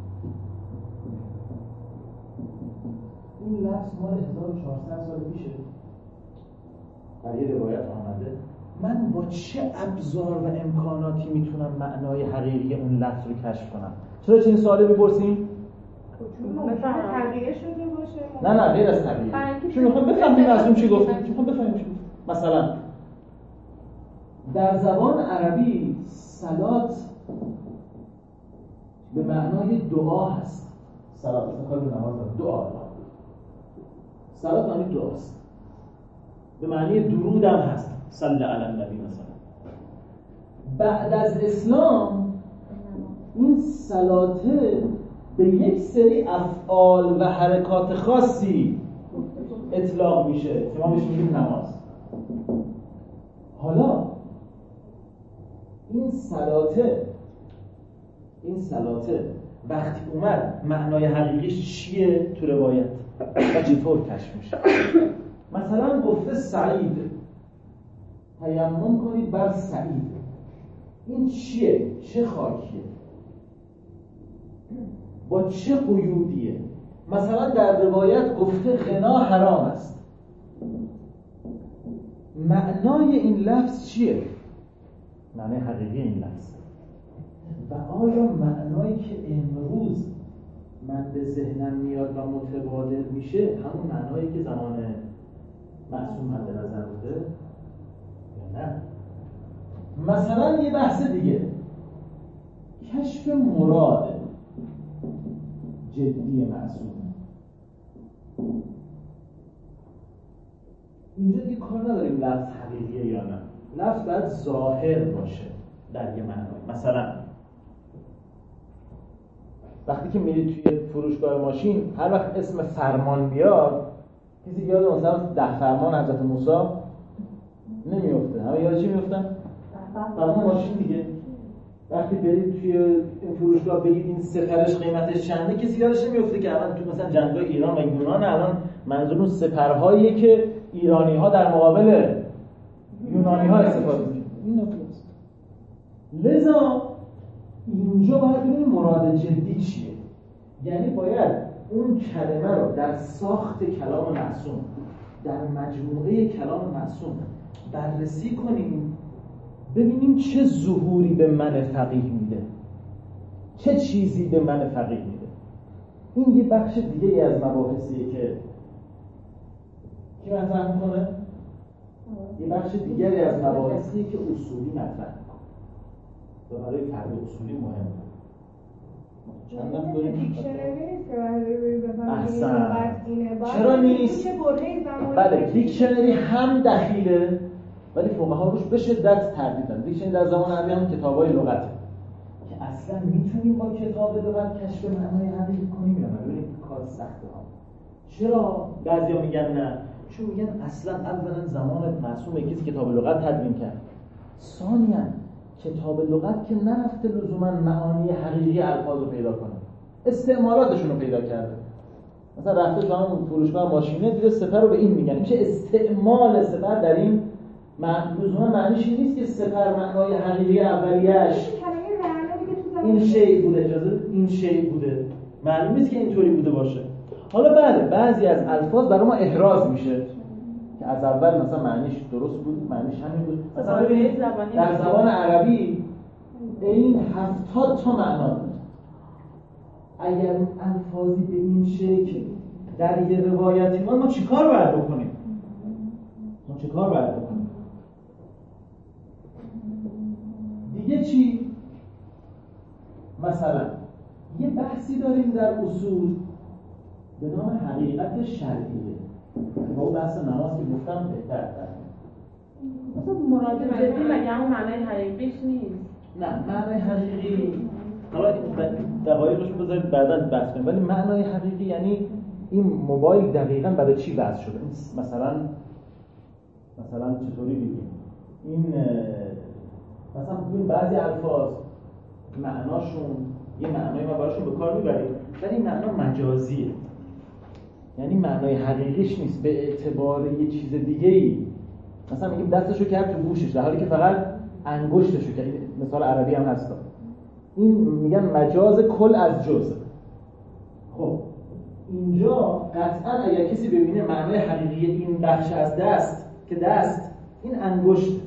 این لفظ مال هزار و چهارصد سال پیشه در یه روایت آمده، من با چه ابزار و امکاناتی میتونم معنای حقیقی اون لفظ رو کشف کنم؟ چرا چنین سوالی میپرسیم؟ مثلا تغییر شده باشه؟ نه نه غیر از تغییر. چون میخوام بفهمیم از اون چی گفتیم. میخوام بفهمیم چی. مثلا در زبان عربی صلات به معنای دعا هست. صلات مثلا کار به نماز دعا. صلات معنی دعاست. به معنی درود هم هست. صلی علی النبی مثلا. بعد از اسلام این صلاته به یک سری افعال و حرکات خاصی اطلاق میشه که ما بهش میگیم نماز. حالا این صلاته این صلاته وقتی اومد معنای حقیقیش چیه تو روایت و چطور کشف میشه؟ مثلا گفته سعید، تیمم کنید بر سعید. این چیه؟ چه خاکیه؟ با چه قیودیه؟ مثلا در روایت گفته غنا حرام است. معنای این لفظ چیه؟ معنای حقیقی این لفظ. و آیا معنایی که امروز من به ذهنم میاد و متبادر میشه همون معنایی که زمان معصوم مد نظر بوده یا نه؟ مثلا یه بحث دیگه، کشف مراد جدی معصوم. اینجا دیگه کار نداریم لفظ حقیقیه یا نه، لفظ باید ظاهر باشه در یه معنای. مثلا وقتی که میرید توی فروشگاه ماشین هر وقت اسم فرمان بیاد کسی یاد مثلا ده فرمان حضرت موسی نمیفته، همه یاد چی میفتن؟ فرمان ماشین دیگه. وقتی برید توی این فروشگاه بگید این سپرش قیمتش چنده کسی یادش نمیفته که الان تو مثلا جنگ‌های ایران و یونان الان منظور اون سپرهاییه که ایرانی‌ها در مقابل یونانی‌ها استفاده می‌کنن. این نکته‌ست. لذا اینجا باید ببینیم مراد جدی چیه. یعنی باید اون کلمه رو در ساخت کلام معصوم، در مجموعه کلام معصوم بررسی کنیم، ببینیم چه ظهوری به من فقیه میده، چه چیزی به من فقیه میده. این یه بخش دیگه از مباحثیه که کی مطرح میکنه؟ یه بخش دیگری از مباحثیه که اصولی مطرح میکنه و برای فرد اصولی مهمه. چندم داریم دیکشنری نیست که برای بفهمیم احسن. اینه. چرا نیست؟ چه برهه‌ای زمانی بله دیکشنری هم دخیله ولی فقها روش به شدت تردید دارن. دیکشنری در زمان عربی هم کتابای لغته که اصلا میتونیم با کتاب لغت کشف معنای حقیقی کنیم یا نه؟ ببینید کار سخته ها. چرا بعضیا میگن نه؟ چون میگن اصلا اولا زمان معصوم کسی کتاب لغت تدوین کرد، ثانیا کتاب لغت که نرفته لزوما معانی حقیقی الفاظ رو پیدا کنه، استعمالاتشون رو پیدا کرده. مثلا رفته تو همون فروشگاه ماشینه دیده سپر رو به این میگن، میشه استعمال سپر در این لزوما معنیش این نیست که سپر معنای حقیقی اولیه‌اش این شی بوده، اجازه این شی بوده، معلوم نیست که اینطوری بوده باشه. حالا بله بعضی از الفاظ برای ما احراز میشه که از اول مثلا معنیش درست بود، معنیش همین بود. مثلا ببینید در زبان عربی این هفتاد تا معنا بود. اگر الفاظی به این شکل در یه روایتی ما ما چیکار باید بکنیم؟ ما چیکار باید بکنیم؟ دیگه چی؟ مثلا یه بحثی داریم در اصول به نام حقیقت شرعیه. با اون بحث نماز که گفتم بهتر دارم. مثلا مراد جدی مگه همون معنای حقیقیش نیست؟ نه معنای حقیقی حالا دقایقش بذارید بعدا بحث کنیم، ولی معنای حقیقی یعنی این موبایل دقیقاً برای چی بحث شده. مثلا مثلا چطوری بگیم این مثلا ببین بعضی الفاظ معناشون یه معنای ما براشون به کار میبریم ولی این معنا مجازیه، یعنی معنای حقیقیش نیست، به اعتبار یه چیز دیگه‌ای. مثلا میگیم دستشو کرد تو گوشش در حالی که فقط انگشتشو کرد. مثال عربی هم هست، این میگن مجاز کل از جزء. خب اینجا قطعا اگر کسی ببینه معنای حقیقی این بخش از دست که دست این انگشت،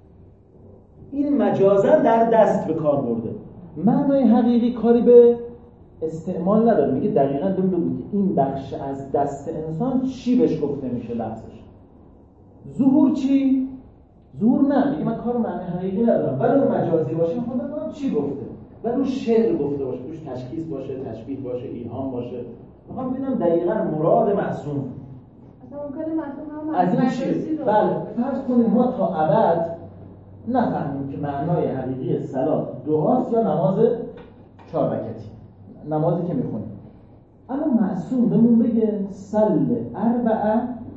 این مجازا در دست به کار برده، معنای حقیقی کاری به استعمال نداره. میگه دقیقاً ببین بگو که این بخش از دست انسان چی بهش گفته میشه لفظش. ظهور چی؟ ظهور نه، میگه من کار معنی حقیقی ندارم، ولی اون مجازی باشه میخوام ببینم چی گفته، ولی اون شعر گفته باشه، توش تشخیص باشه، تشبیه باشه، ایهام باشه، میخوام ببینم دقیقاً مراد معصوم اصلا اون کار معصوم هم از این چیه. بله فرض کنیم ما تا ابد نفهمیم که معنای حقیقی صلات دعاست یا نماز چهار رکعتی، نمازی که میخونیم. اما معصوم بهمون بگه صل اربع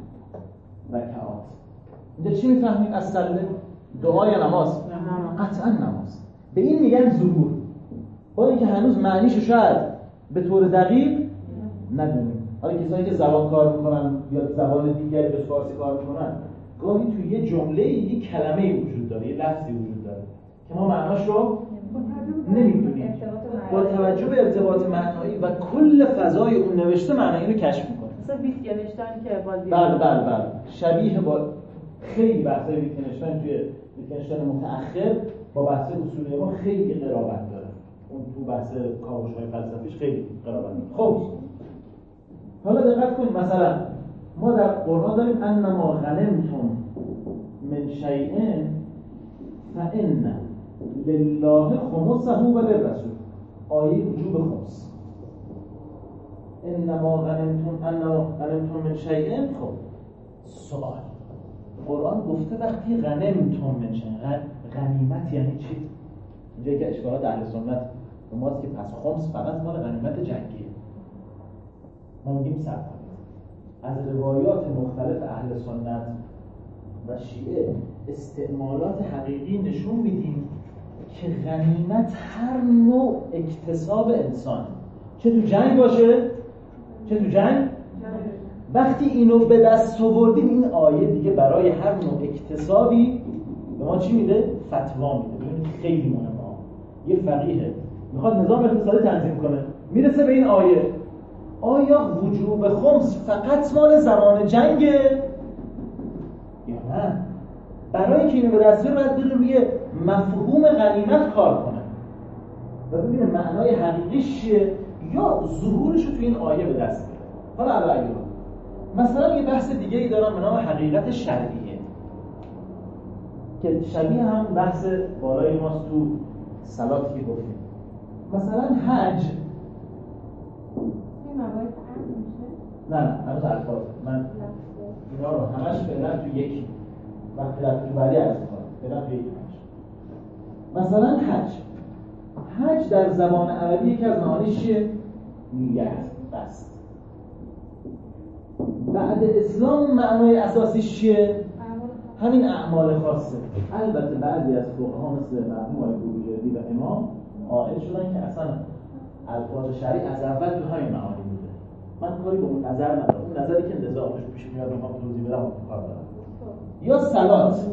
رکعات، اینجا چی میفهمیم از صل؟ دعا یا نماز؟ قطعا نماز. به این میگن ظهور، با اینکه هنوز معنیشو شاید به طور دقیق ندونیم. حالا کسایی که زبان کار میکنن یا زبان دیگری جز فارسی کار میکنن، گاهی توی یه جمله یه کلمه‌ای وجود داره، یه لفظی وجود داره که ما معناش رو نمیدونیم. با توجه به ارتباط معنایی و کل فضای اون نوشته معنایی رو کشف میکنه. مثلا ویتگنشتاین که بازی بله بله بله شبیه با خیلی بحثای ویتگنشتاین توی ویتگنشتاین متأخر با بحث اصولی ما خیلی قرابت داره. اون تو بحث کاوش‌های فلسفیش خیلی قرابت داره. خب حالا دقت کنید، مثلا ما در قرآن داریم انما غنمتم من شیء فإن لله خمسه و للرسول، آیه وجوب خمس. انما غنمتم انما غنمتم من شیء. خب سوال، قرآن گفته وقتی غنمتم من شیء، غنیمت یعنی چی؟ اینجا که اشکالات اهل سنت به ماست که پس خمس فقط مال غنیمت جنگیه. ما میگیم صبر از روایات مختلف اهل سنت و شیعه استعمالات حقیقی نشون میدیم که غنیمت هر نوع اکتساب انسان، چه تو جنگ باشه چه تو جنگ. وقتی اینو به دست آوردیم این آیه دیگه برای هر نوع اکتسابی به ما چی میده؟ فتوا میده. ببینید خیلی مهمه، یه فقیه میخواد نظام اقتصادی تنظیم کنه، میرسه به این آیه، آیا وجوب خمس فقط مال زمان جنگه یا نه؟ برای اینکه اینو به دست بیاره باید بره روی مفهوم غنیمت کار کنه و ببینه معنای حقیقیش چیه یا ظهورش رو تو این آیه به دست بیاره. حالا علاوه مثلا یه بحث دیگه ای دارم به نام حقیقت شرعیه که شبیه هم بحث بالای ماست تو صلاتی که گفتیم. مثلا حج نه نه هنوز الفاظ من اینا رو همش فعلا تو یکی وقتی رفت تو بعدی عرض میکنم فعلا تو یکی همش. مثلا حج حج در زبان عربی یکی از معانیش چیه؟ نیت، قصد. بعد اسلام معنای اساسیش چیه؟ همین اعمال خاصه. البته بعضی از فقها مثل مرحوم آقای بروجردی و امام قائل شدن که اصلا الفاظ شرعی از اول تو همین معانی بوده. من کاری به اون نظر ندارم. اون نظری که نزاعش پیش میاد میخوام توضیح بدم کار دارم. یا صلات.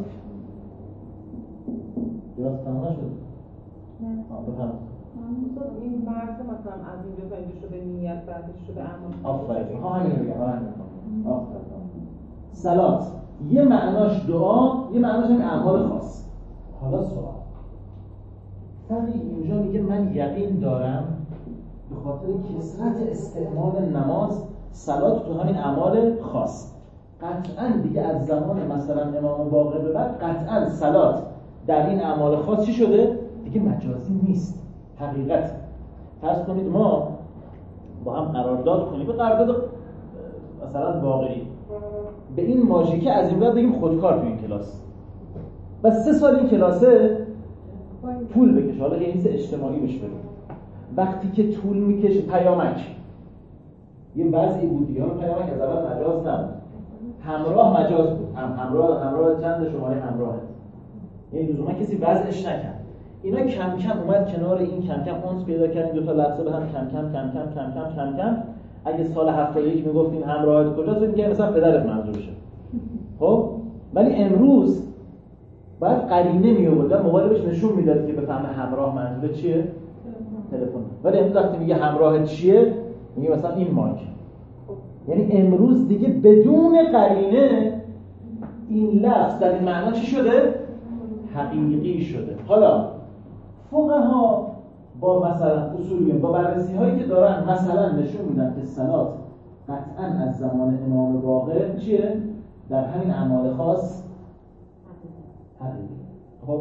درست تمام شد؟ نه. آه بفهم. این مرز مثلا از اینجا تا اینجا شده نیت بعدش شده اعمال. آفرین. ها همین رو میگم. آفرین. صلات یه معناش دعا، یه معناش هم اعمال خاص. حالا سوال. فقیه اینجا میگه من یقین دارم به خاطر کثرت استعمال نماز صلات تو همین اعمال خاص. قطعاً دیگه از زمان مثلا امام باقر به بعد قطعاً صلات در این اعمال خاص چی شده؟ دیگه مجازی نیست، حقیقت. فرض کنید ما با هم قرارداد کنیم، به قرارداد مثلا واقعی به این ماژیکه از این بعد بگیم خودکار تو این کلاس و سه سال این کلاسه طول بکشه. حالا یه حس اجتماعی بشه بریم. وقتی که طول میکشه پیامک یه وضعی بود یا پیامک از اول مجاز نبود، همراه مجاز بود، هم همراه همراه چند شماره همراهه، یعنی لزوما کسی وضعش نکرد. اینا کم کم اومد کنار این، کم کم اونس پیدا کردن، دو تا لفظه به هم کم کم کم کم کم کم کم کم. اگه سال هفتاد و یک میگفتین همراهت کجاست میگه مثلا پدرت منظور شه. خب ولی امروز بعد قرینه می آورد، موبایل بهش نشون میداد که بفهمه همراه منظور چیه؟ تلفن. ولی امروز وقتی میگه همراه چیه میگه مثلا این مارک. یعنی امروز دیگه بدون قرینه این لفظ در این معنا چی شده؟ حقیقی شده. حالا فقها با مثلا اصولیون با بررسی هایی که دارن مثلا نشون میدن که صلات قطعا از زمان امام باقر چیه؟ در همین اعمال خاص حقیقی. خب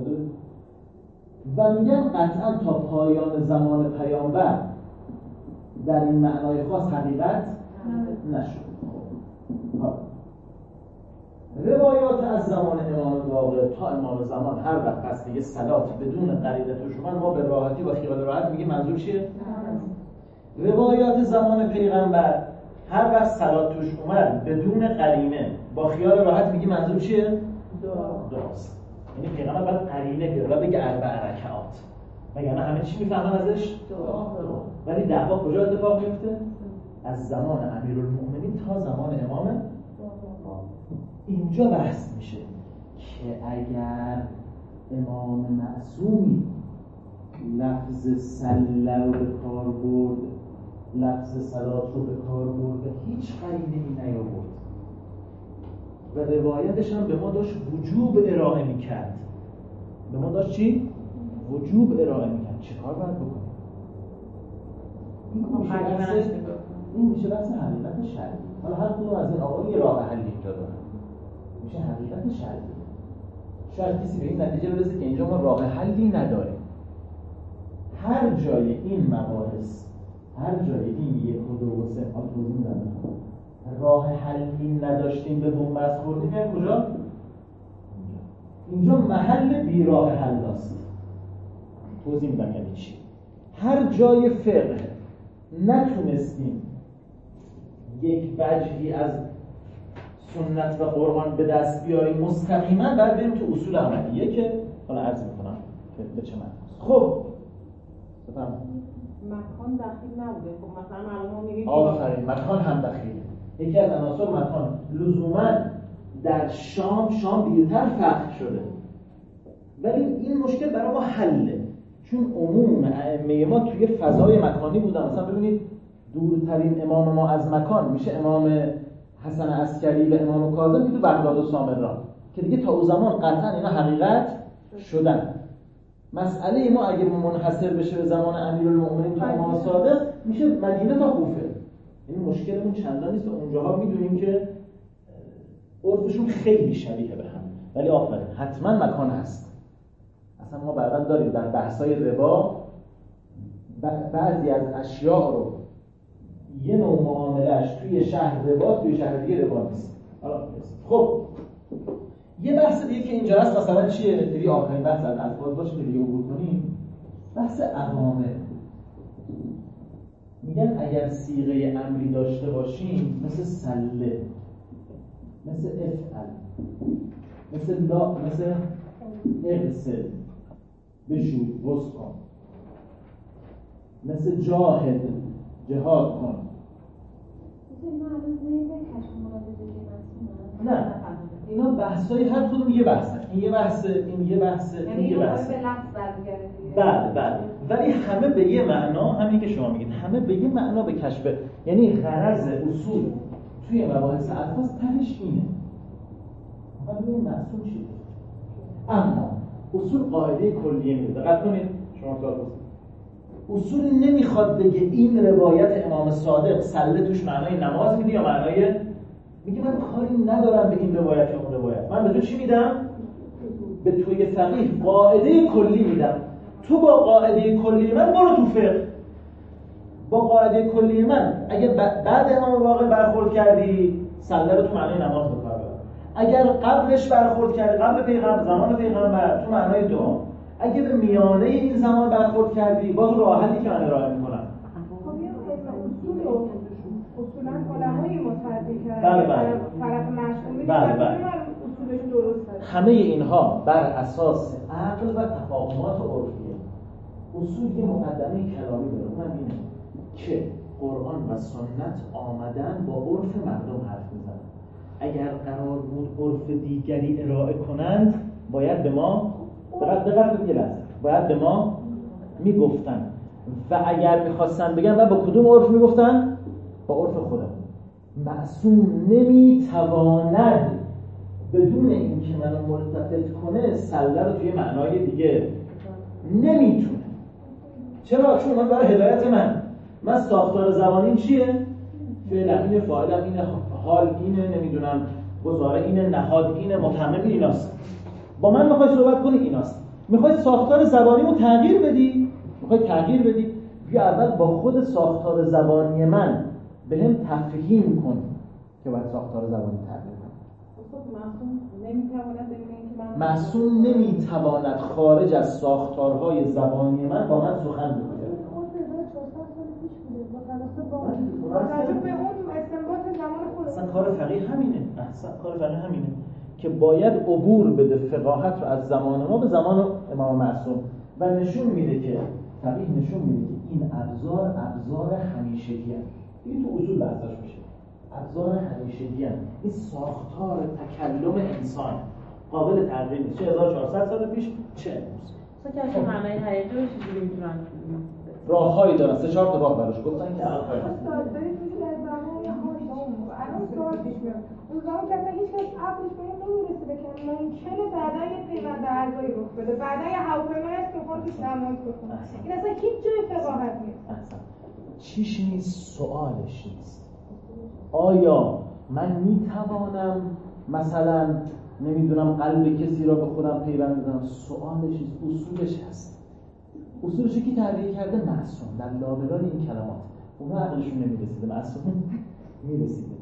و میگن قطعا تا پایان زمان پیامبر در این معنای خاص حقیقت نشد. خب روایات از زمان امام باقر تا امام زمان هر وقت پس دیگه صلات بدون قرینه توش اومد، ما به راحتی و خیال راحت میگه منظور چیه؟ روایات زمان پیغمبر هر وقت صلات توش اومد بدون قرینه با خیال راحت میگه منظور چیه؟ دعاست. یعنی پیغمبر باید قرینه بیاره و بگه اربع رکعات، وگرنه همه چی میفهمن ازش؟ دعا. ولی دعوا کجا اتفاق میفته؟ از زمان امیرالمومنین تا زمان امام. اینجا بحث میشه که اگر امام معصومی لفظ سله رو به کار برد، لفظ صلات رو به کار برد و هیچ قرینه‌ای نیاورد و روایتش هم به ما داشت وجوب ارائه میکرد، به ما داشت چی؟ وجوب ارائه میکرد، چه کار باید بکنیم؟ این میشه بحث این میشه بحث حقیقت شرعی. حالا هر کدوم از این آقایون یه راه حلی اینجا دارن، میشه حقیقت شرعی. شاید کسی به این نتیجه برسه که اینجا ما راه حلی نداریم. هر جای این مباحث، هر جای این یک و دو و سه ها توضیح میدم راه حلی نداشتیم به بنبست خوردیم، یعنی کجا؟ اینجا محل بی راه حل است. توضیح میدم یعنی چی. هر جای فقه نتونستیم یک وجهی از سنت و قرآن به دست بیاریم مستقیما، بعد بریم تو اصول عملیه که حالا عرض میکنم به چه معنی. خب بفرمایید. مکان دخیل نبوده. خب مثلا الان ما میگیم آفرین، مکان هم دخیله. یکی از عناصر مکان لزوما در شام شام دیرتر فتح شده، ولی این مشکل برای ما حله، چون عموم ائمه ما توی فضای مکانی بودن. مثلا ببینید دورترین امام ما از مکان میشه امام حسن عسکری و امام کاظم که تو بغداد و سامرا، که دیگه تا اون زمان قطعا اینا حقیقت شدن. مسئله ما اگه منحصر بشه به زمان امیرالمومنین تا امام صادق میشه مدینه تا کوفه. این مشکلمون چندان نیست، اونجاها میدونیم که عرفشون خیلی شبیه به هم، ولی آفرین حتما مکان هست. اصلا ما بعدا داریم در بحث‌های ربا بعضی از اشیاء رو یه نوع معاملهش توی شهر ربا، توی شهر دیگه ربا نیست. خب یه بحث دیگه که اینجا هست مثلا چیه؟ دیگه آخرین بحث از الفاظ باشه که دیگه عبور کنیم، بحث اقامه. میگن اگر صیغه امری داشته باشیم مثل سله، مثل افعل، مثل لا، مثل اغسل، بشو، بس کن، مثل جاهد، جهاد کن. نه اینا بحثای هر کدوم یه بحثه، این یه بحثه، این یه بحثه، این یه بحثه. بله بله، ولی همه به یه معنا، همین که شما میگید همه به یه معنا به کشف، یعنی غرض اصول توی مباحث الفاظ تهش اینه. حالا این معصوم چیه؟ اما اصول قاعده کلیه میده. دقت کنید شما سوال پرسید. اصول نمیخواد بگه این روایت امام صادق سله توش معنای نماز میده یا معنای، میگه من کاری ندارم به این روایت یا اون روایت، من به تو چی میدم؟ به توی فقیه قاعده کلی میدم، تو با قاعده کلی من برو تو فقه. با قاعده کلی من اگه بعد امام واقع برخورد کردی سله رو تو معنای نماز به کار ببر، اگر قبلش برخورد کردی قبل پیغمبر زمان پیغمبر تو معنای دعا، اگه به میانه این زمان برخورد کردی باز راحتی که من ارائه میکنم. خب این اصول رو اصولا علمای متعدی کردن. بله بله. طرف مشهوری بله بله. اصولش درسته. همه اینها بر اساس عقل و تفاهمات عرفیه. اصول یه مقدمه کلامی داره، اونم اینه که قرآن و سنت آمدن با عرف مردم حرف میزنن. اگر قرار بود عرف دیگری ارائه کنند باید به ما دقت دقت کنید یه لحظه باید به ما میگفتن و اگر میخواستن بگن و با کدوم عرف میگفتن؟ با عرف خودم. معصوم نمیتواند بدون اینکه منو ملتفت کنه سله رو توی معنای دیگه نمیتونه. چرا؟ چون من برای هدایت من من ساختار زبانی چیه؟ فعلا اینه، فاعلم اینه، حال اینه، نمیدونم گزاره اینه، نهاد اینه، متمم ایناست. با من میخوای صحبت کنی ایناست. میخوای ساختار زبانیمو تغییر بدی؟ میخوای تغییر بدی؟ بیا اول با خود ساختار زبانی من بهم تفهیم کن که باید ساختار زبانی تغییر کنم. معصوم نمیتواند بدون اینکه من معصوم نمیتواند خارج از ساختارهای زبانی من با من سخن بگوید. راجع به اون استنباط زمان خود اصلا کار فقیه همینه. اصلا کار فقیه همینه که باید عبور بده فقاهت رو از زمان ما به زمان امام معصوم و نشون میده که فقیه نشون میده که این ابزار ابزار همیشگی هست. این تو اصول بحثش میشه. ابزار همیشگی هست. این ساختار تکلم انسان قابل تغییر نیست. چه هزار و چهارصد سال پیش چه امروز. اصلا که اصلا معنای حقیقی رو چجوری میتونن راههایی دارن. سه چهار تا راه براش گفتن که الان استاد دارید میگه در زمان یا الان سوال پیش میاد. اون زمان که اصلا هیچ کس عقلش به این نمیرسیده که ممکنه بعدا یه پیوند ارزایی رخ بده، بعدا یه هواپیمایی هست که خودش نماز بخونه. این اصلا هیچ جای فقاهت نیست. اصلا چیش نیست، سوالش نیست. آیا من میتوانم مثلا نمیدونم قلب کسی را به خودم پیوند بزنم؟ سوالش نیست، اصولش هست. اصولش کی تعریف کرده؟ معصوم. در لابلای این کلمات اونا عقلشون نمیرسیده، معصوم میرسیده.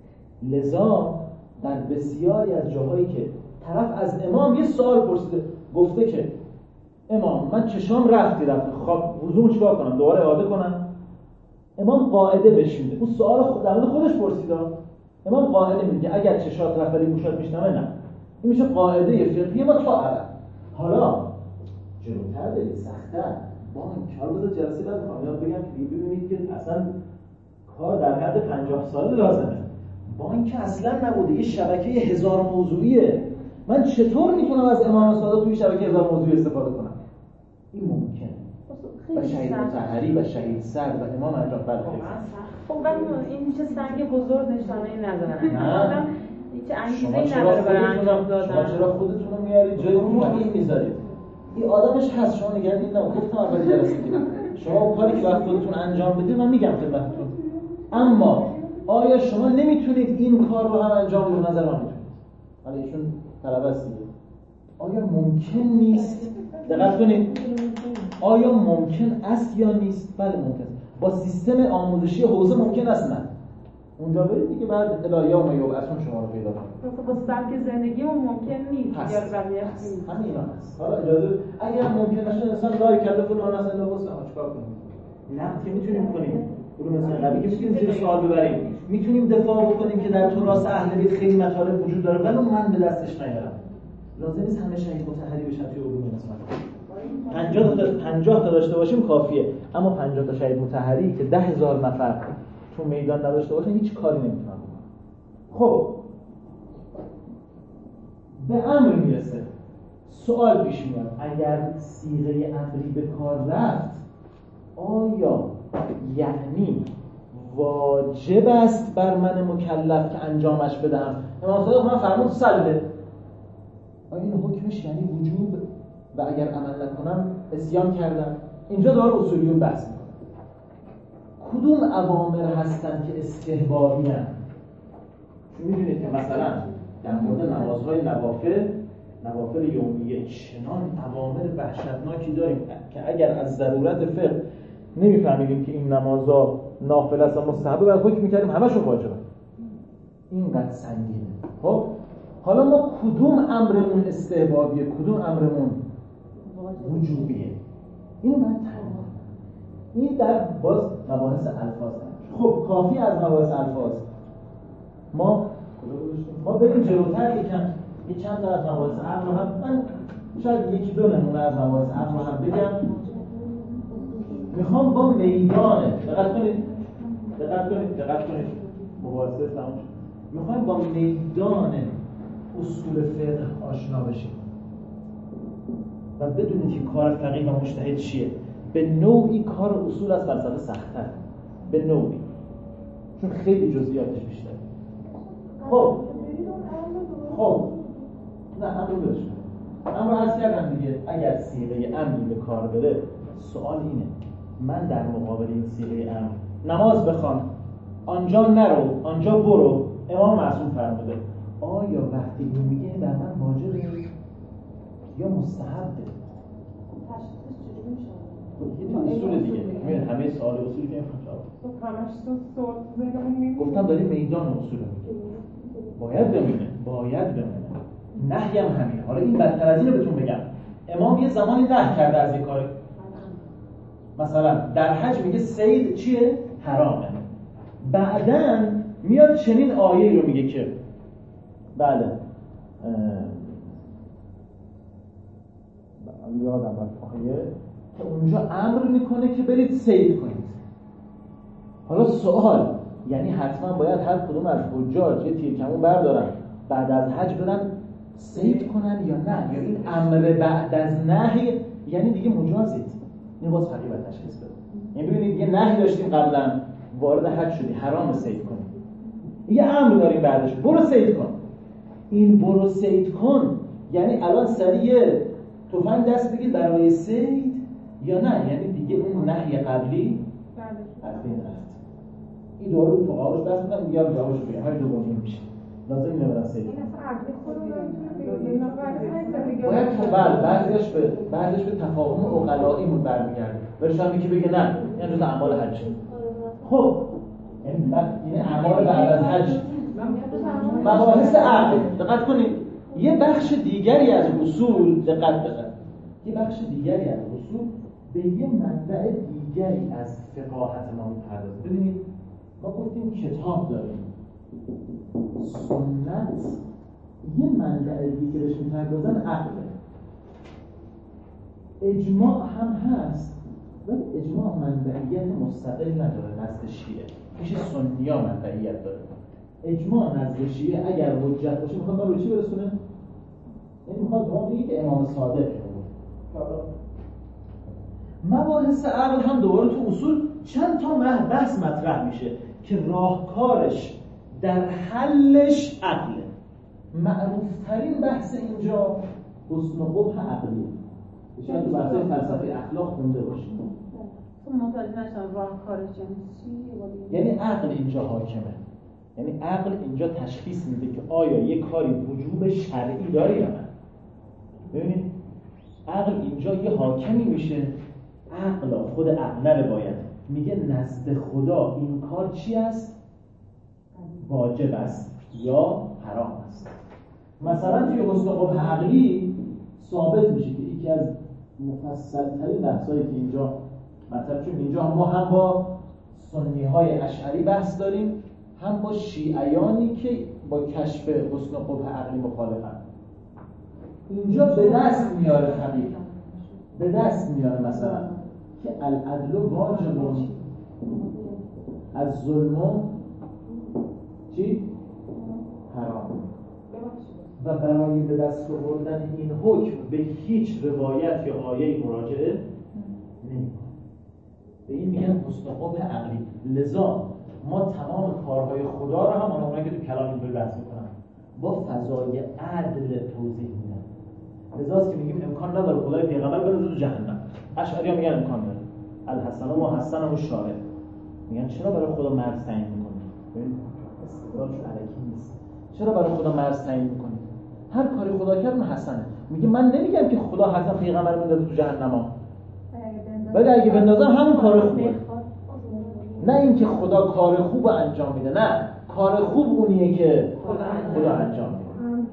لذا در بسیاری از جاهایی که طرف از امام یه سوال پرسیده گفته که امام من چشام رفتی رفته خواب وضو چیکار کنم؟ دوباره اعاده کنم؟ امام قاعده بهش میده. اون سوال خود در مورد خودش پرسیده. امام قاعده میگه اگر چشات رفت ولی گوشات میشنوه نه. این میشه قاعده فقهی ما تا ابد. حالا جلوتر دارید سخت‌تر بانک حالا بذار جلسه بعد میخوام بگم که ببینید که اصلا کار در حد پنجاه سال لازمه. بانک اصلا نبوده، یه شبکه هزار موضوعیه. من چطور میتونم از امام صادق توی شبکه هزار موضوعی استفاده کنم؟ این ممکنه. و شهید مطهری و شهید سر و امام انجام بلخی. خب ولی این میشه سنگ بزرگ نشانه نظرن. نه. هیچ انگیزه‌ای نداره برای انجام دادن. شما چرا خودتون رو میارید جای اون این میذارید؟ این آدمش هست، شما نگردید. نه گفتم اول جلسه دیگه شما اون کاری که وقت خودتون انجام بدید من میگم خدمتتون. اما آیا شما نمیتونید این کار رو هم انجام بدید؟ نظر من میتونید. حالا ایشون طلبه است دیگه. آیا ممکن نیست؟ دقت کنید. آیا ممکن است یا نیست؟ بله ممکن. با سیستم آموزشی حوزه ممکن است؟ نه. اونجا برید دیگه بعد الهیا و یبعثون شما رو پیدا کنید. با سبک زندگیمون ممکن نیست. هست. یا بقیه هست. همین اینا هست. حالا اجازه اگر ممکن نشه انسان لای کله فلان اصلا لباس اما چیکار کنیم؟ نه که میتونیم کنیم. علوم انسانی قبلی که میتونیم زیر سوال ببریم، میتونیم دفاع بکنیم که در تراث اهل بیت خیلی مطالب وجود داره ولی من به دستش نیارم. لازم نیست همه شهید مطهری بشن توی علوم انسانی. پنجاه تا پنجاه تا داشته باشیم کافیه، اما پنجاه تا شهید مطهری که ده هزار نفر تو میدان نداشته باشن هیچ کاری نمیتونن بکنن. خب به امر میرسه، سوال پیش میاد اگر صیغه امری به کار رفت آیا یعنی واجب است بر من مکلف که انجامش بدهم؟ امام صادق من فرمود سله، آیا این حکمش یعنی وجوب و اگر عمل نکنم اسیان کردم؟ اینجا داره اصولیون بحث میکنه کدوم اوامر هستن که استحبابی هستن. میدونید که مثلا در مورد نمازهای نوافل نوافل یومیه چنان اوامر وحشتناکی داریم که اگر از ضرورت فقه نمیفهمیدیم که این نمازها نافله است و مستحبه بعد حکم می‌کردیم همشون واجبه. اینقدر سنگینه. خب حالا ما کدوم امرمون استحبابیه کدوم امرمون وجوبیه؟ اینو باید تعیین. این در باز مباحث الفاظ هست. خب کافی از مباحث الفاظ ما ما بریم جلوتر یکم یه چند تا از مباحث عقل رو هم من شاید یکی دو نمونه از مباحث عقل رو هم بگم. میخوام با میدان دقت کنید دقت کنید دقت کنید مباحثه تموم شد. میخوایم با میدان اصول فقه آشنا بشیم و بدونید که کار فقیه و مجتهد چیه. به نوعی کار اصول از فلسفه سخت‌تر، به نوعی، چون خیلی جزئیاتش بیشتره. خب خب نه امر بهش امر عرض کردم دیگه. اگر صیغه امری به کار بره سوال اینه من در مقابل این صیغه امر نماز بخوان آنجا نرو آنجا برو امام معصوم فرموده، آیا وقتی این میگه در من واجبه یا مستحبه؟ تشخیصش چجوری میشه؟ یه اصول دیگه میگه همه سوال اصولی که میخوام تو همش تو سوال بگم میگم گفتم داری میدان اصول میگه باید بمونه باید بمونه. نهی هم همینه. حالا این بدتر از اینو بهتون بگم، امام یه زمانی نهی کرده از یک کاری، مثلا در حج میگه صید چیه؟ حرامه. بعدن میاد چنین آیه‌ای رو میگه که بله یادم رفت آیه که اونجا امر میکنه که برید صید کنید. حالا سوال یعنی حتما باید هر کدوم از حجاج یه تیرکمون بردارن بعد از حج برن صید کنن یا نه؟ یا این امر بعد از نهی یعنی دیگه مجازید؟ این باز فقیه باید تشخیص بده. یعنی ببینید یه نهی داشتیم قبلا وارد حج شدی حرام صید کنی، یه امر داریم بعدش برو صید کن. این برو صید کن یعنی الان سریع تفنگ دست بگیر برای صید یا نه؟ یعنی دیگه اون نهی قبلی از بین رفت. این دوره فقهاش بحث می‌کنن دیگه جوابش بگم هر دو گونه میشه لازم نمیدونم صید این اصلا عقل خودمون باید تو بله بعضیش به بعضیش به تفاهم عقلاییمون برمیگرده ولی شما که بگه نه این جزء اعمال حج. خب یعنی بعد این اعمال بعد از حج مباحث عقل دقت کنید. یه بخش دیگری از اصول دقت دقت یه بخش دیگری از اصول به یه منبع دیگری از فقاهت ما می‌پردازه. ببینید ما گفتیم کتاب داریم، سنت یه منبع دیگه بهش می‌پردازن عقله. اجماع هم هست ولی اجماع منبعیت مستقل نداره نزد شیعه، میشه سنی‌ها منبعیت داره. اجماع نزد شیعه اگر حجت باشه میخواد ما رو چی برسونه؟ یعنی میخواد ما بگه که امام صادق بود. مباحث عقل هم دوباره تو اصول چند تا بحث مطرح میشه که راهکارش در حلش عقله. معروفترین بحث اینجا حسن و قبح عقلیه. شاید تو بحث فلسفه اخلاق خونده باشیم. تو متوجه نشدم راهکارش چیه؟ یعنی عقل اینجا حاکمه. یعنی عقل اینجا تشخیص میده که آیا یک کاری وجوب شرعی داره یا نه. ببینید عقل اینجا یه حاکمی میشه. عقل خود عقل باید میگه نزد خدا این کار چی است؟ واجب است یا حرام است. مثلا توی حسن قبح عقلی ثابت میشه که یکی از مفصل ترین بحثایی که اینجا مطرح شد، اینجا ما هم با سنی های اشعری بحث داریم، هم با شیعیانی که با کشف حسن و قبح عقلی مخالفن. اینجا به دست میاره فقیه، به دست میاره مثلا که العدل واجب از ظلم چی؟ حرام، و برای به دست آوردن این حکم به هیچ روایت یا آیه مراجعه نمی‌کنه. به این میگن حسن قبح عقلی. لذا ما تمام کارهای خدا رو هم اونایی که تو کلام اینطوری بحث میکنن با فضای عدل توضیح میدن. لذاست که میگیم امکان نداره خدای پیغمبر بندازه تو جهنم. اشعری‌ها میگن امکان داره. الحسن و حسن و شارع میگن چرا برای خدا مرز تعیین میکنی؟ ببین استدلالش علکی نیست. چرا برای خدا مرز تعیین میکنی؟ هر کاری خدا کرد اون حسنه. میگه من نمیگم که خدا حتما پیغمبر بندازه تو جهنم، ولی اگه بندازه همون کار خوبه. نه اینکه خدا کار خوب انجام میده، نه، کار خوب اونیه که خدا انجام میده.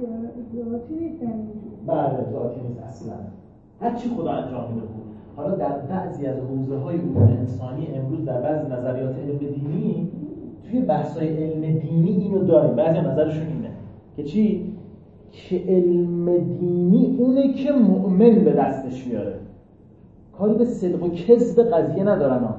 بله ذاتی نیست اصلا. هر چی خدا انجام میده بود. حالا در بعضی از حوزه‌های علوم انسانی امروز در بعضی نظریات علم دینی، توی بحث‌های علم دینی اینو داریم. بعضی نظرشون اینه که چی؟ که علم دینی اونه که مؤمن به دستش بیاره. کاری به صدق و کذب قضیه ندارن ها.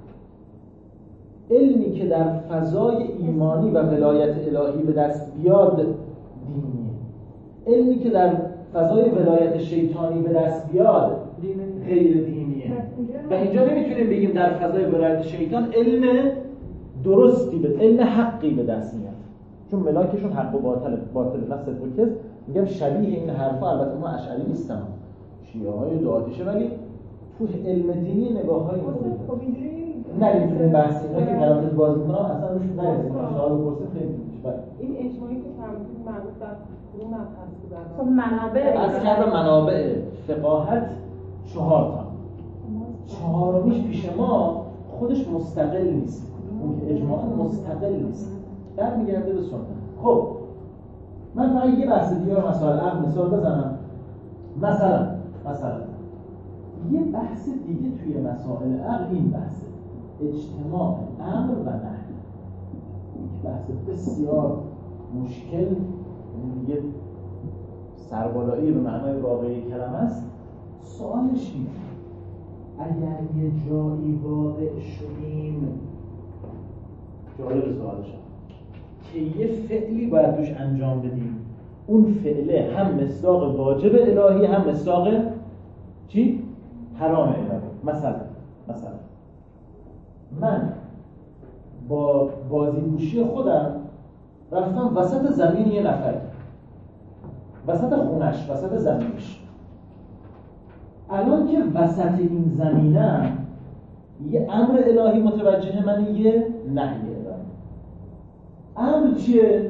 علمی که در فضای ایمانی و ولایت الهی به دست بیاد دینیه. علمی که در فضای ولایت شیطانی به دست بیاد غیر دینیه. و اینجا نمیتونیم بگیم در فضای ولایت شیطان علم درستی به علم حقی به دست میاد، چون ملاکشون حق و باطل باطل نه صدق و کذب. میگم شبیه این حرفا، البته ما اشعری نیستم، شیعه های دو آتشه، ولی تو علم دینی نگاه‌های مختلفه. نریم تو این بحث اینا که پرانتز باز می‌کنم اصلا روش نرسیم. سوال بپرسید خیلی میشه. این اجماعی که فرمودید مربوط در کدوم مبحث بود؟ خب منابع از کار منابع فقاهت چهار تا. چهارمیش پیش ما خودش مستقل نیست. اون که اجماع مستقل نیست. برمیگرده به سنت. خب من فقط یه بحث دیگه رو مسائل عقل مثال بزنم. مثلا مثلا یه بحث دیگه توی مسائل عقل این بحثه اجتماع امر و نهی. یک بحث بسیار مشکل، یه سربالایی به معنای واقعی کلمه است. سوالش اینه اگر یه جایی واقع شدیم، جالب سوالش که یه فعلی باید توش انجام بدیم، اون فعله هم مصداق واجب الهی هم مصداق چی؟ حرام الهی. مثلا مثلا من با بازیگوشی خودم رفتم وسط زمین یه نفر، وسط خونش، وسط زمینش. الان که وسط این زمینم یه امر الهی متوجه من، یه نهی الهی. امر چیه؟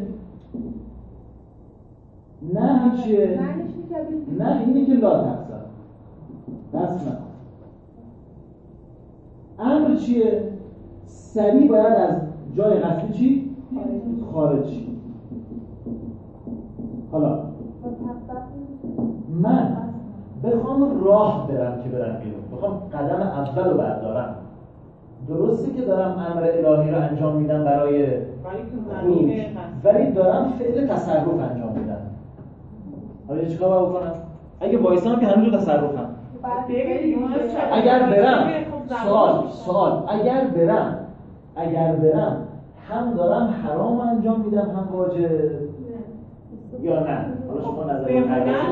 نهی چیه؟ نه اینه که لا تقصر دست نکن. امر چیه؟ سریع باید از جای قصدی چی؟ خارج شی. حالا من بخوام راه برم که برم بیرون، بخوام قدم اول رو بردارم، درسته که دارم امر الهی رو انجام میدم برای خروج، ولی دارم فعل تصرف انجام میدم. حالا چیکار باید بکنم؟ اگه وایسام که هنوز تصرفم. اگر برم سوال سوال اگر برم اگر برم هم دارم حرام انجام میدم هم واجب یا نه؟ حالا شما نظر یا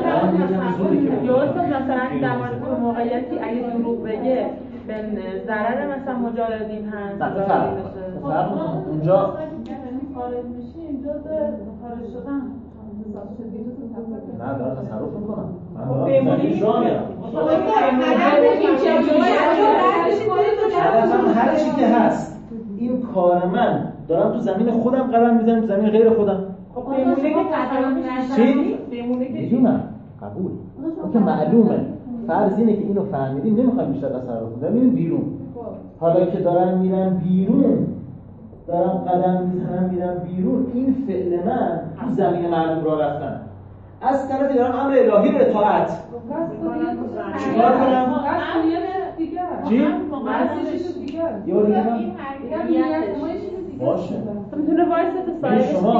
مثلا در مورد موقعیتی اگه دروغ بگه به ضرر مثلا مجاهدین هست. نه فرق فرق اونجا خارج میشی اینجا به خارج شدن نه دارم تصرف میکنم. من دارم بمونی شما میرم هر چی که هست این کار من دارم تو زمین خودم قدم میزنم، تو زمین غیر خودم. خب بمونه که تصرف چی؟ بمونه که میدونم قبول. اون که معلومه. فرض اینه که اینو فهمیدیم، نمیخوایم بیشتر تصرف کنیم، میریم بیرون. حالا که دارم میرم بیرون، دارم قدم میزنم میرم بیرون، این فعل من تو زمین معلوم را رفتن. از طرفی دارم امر الهی رو اطاعت چیکار کنم؟ دیگه چی؟ مسئولیتش دیگه. یه بار دیگه میگم نیت ما یه چیزی دیگه باشه. میتونه وایسه تا صاحبش شما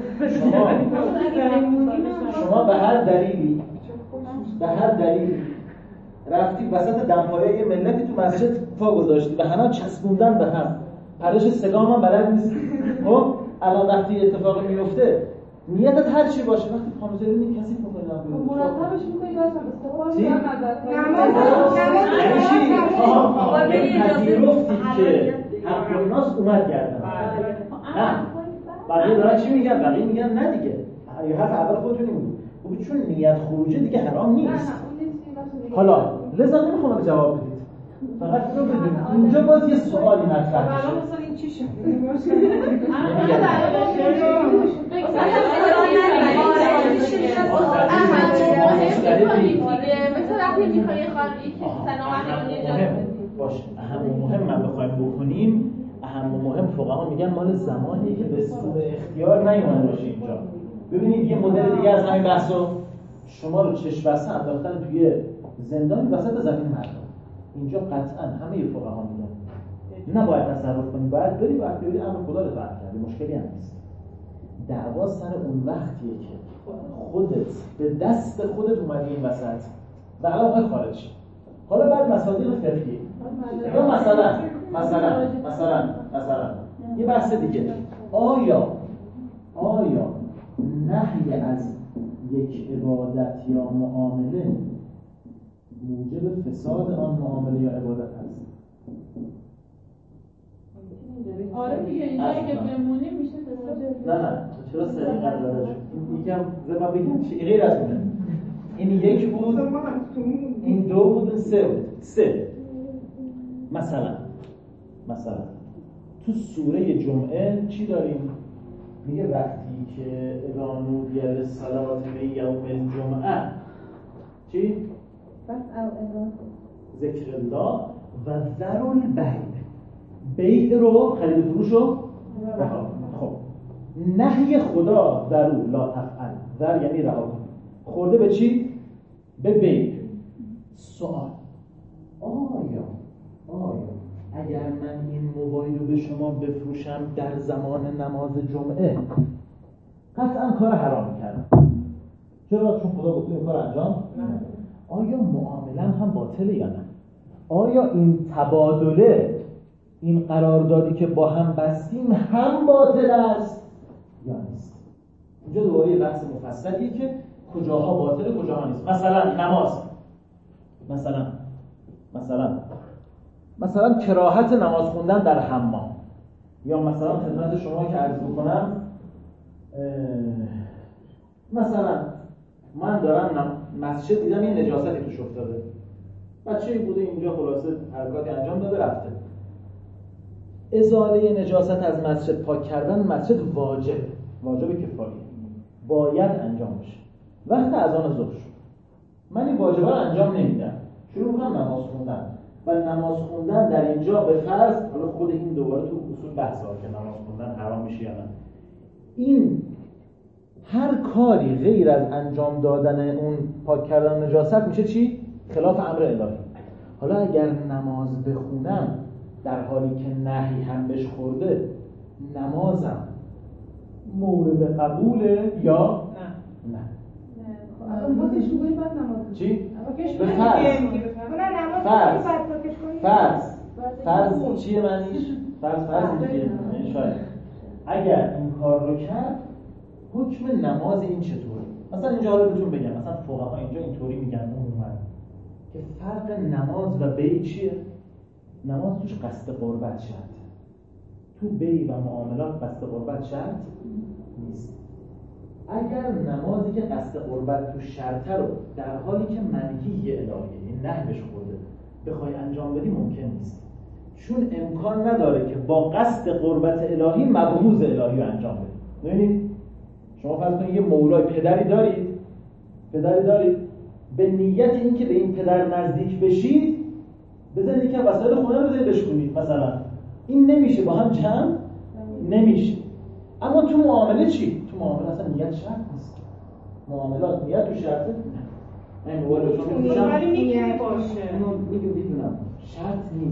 شما شما به هر دلیلی به هر دلیلی رفتی وسط دمپایی یه ملتی تو مسجد پا گذاشتی و همه چسبوندن به هم، پرش سگام هم بلد نیست. خب الان وقتی اتفاقی میفته نیتت هر چی باشه وقتی پا میذاری این کسی میکنه مرتبش میکنی داشتم استفاده چی؟ نماز پذیرفتی که حق و ناس اومد گردن. نه بقیه دارن چی میگن؟ بقیه میگن نه دیگه یه حرف اول خودتونی بود چون نیت خروجه دیگه حرام نیست. حالا لذا نمیخوام که جواب بدید، فقط اینو بدید اینجا باز یه سوالی مطرح میشه. الان مثلا این چی شد؟ مثل وقتی میخوایی خانمی که سلامت نجات باشه اهم و مهم من بخوایم بکنیم، اهم و مهم فقها میگن مال زمانی که به سوء اختیار نیومده باشه. اینجا ببینید یه مدل دیگه از همین بحثو شما رو چشم بسته انداختن توی زندان وسط زمین مردم. اینجا قطعا همه فقها میگن نباید تصرف کنی، باید بری وقتی بری امر خدا رو اطاعت کنی، مشکلی هم نیست. دعوا سر اون وقتیه که خودت به دست خودت اومدی این وسط و الان خارج. حالا بعد مصادیق فقهی یا مثلا مثلا مثلا مثلا یه بحث دیگه، آیا آیا نهی از یک عبادت یا معامله موجب فساد آن معامله یا عبادت هست؟ آره دیگه اینجا که بمونیم میشه فساد. نه نه چرا سریع قرار شد؟ این یکم زبا بگم چی غیر از اونه. این یک بود، این دو بود، سه بود. سه مثلا مثلا تو سوره جمعه چی داریم؟ میگه وقتی که اذا نودی للصلاة من یوم الجمعه چی؟ ذکر الله و ذر البیع، بیع رو خرید و فروش رو رها. خب نهی خدا ذرو لا تفعل، ذر یعنی رها کن، خورده به چی؟ به بیع. سوال آیا آیا اگر من این موبایل رو به شما بفروشم در زمان نماز جمعه قطعا کار حرام کردم، چرا؟ چون خدا گفته این کار انجام نده. آیا معامله هم باطله یا نه؟ آیا این تبادله، این قراردادی که با هم بستیم هم باطل است یا نیست؟ اینجا دوباره یه بحث مفصلیه که کجاها باطله کجاها نیست. مثلا نماز، مثلا مثلا مثلا کراهت نماز خوندن در حمام، یا مثلا خدمت شما که عرض بکنم مثلا من دارم مسجد دیدم یه نجاستی توش افتاده، بچه‌ای بوده اینجا خلاصه حرکاتی انجام داده رفته. ازاله نجاست از مسجد، پاک کردن مسجد واجب واجب کفایی باید انجام بشه. وقت اذان ظهر شد، من این واجبه رو انجام نمیدم، شروع کنم نماز خوندن و نماز خوندن در اینجا به فرض، حالا خود این دوباره تو اصول بحثه که نماز خوندن حرام میشه یا نه، این هر کاری غیر از انجام دادن اون پاک کردن نجاست میشه چی؟ خلاف امر الهی. حالا اگر نماز بخونم در حالی که نهی هم بهش خورده، نمازم مورد قبوله یا نه؟ نه. الان بازش می‌گویی بعد نماز چی؟ به فرض فرض فرض چیه معنیش؟ فرض فرض دیگه شاید اگر این کار رو کرد حکم نماز این چطوره؟ مثلا اینجا حالا بهتون بگم، مثلا فقها اینجا اینطوری میگن عموما که فرق نماز و بیع چیه؟ نماز توش قصد قربت شرط، تو بیع و معاملات قصد قربت شرط نیست. اگر نمازی که قصد قربت تو شرطه رو در حالی که منهی الهیه، این نهیش خورده، بخوای انجام بدی ممکن نیست، چون امکان نداره که با قصد قربت الهی مبغوض الهی رو انجام بدی. ببینید شما فرض کنید یه مولای پدری دارید پدری دارید به نیت اینکه به این پدر نزدیک بشید بزنید که وسایل خونه رو بزنید بشکنید مثلا، این نمیشه، با هم جمع نمیشه. اما تو معامله چی؟ تو معامله اصلا نیت شرط نیست. معاملات نیت تو شرطه نه. این موبایل رو شما می‌فروشم ولی میتونه باشه. اونو میگم میدونم شرط نیست.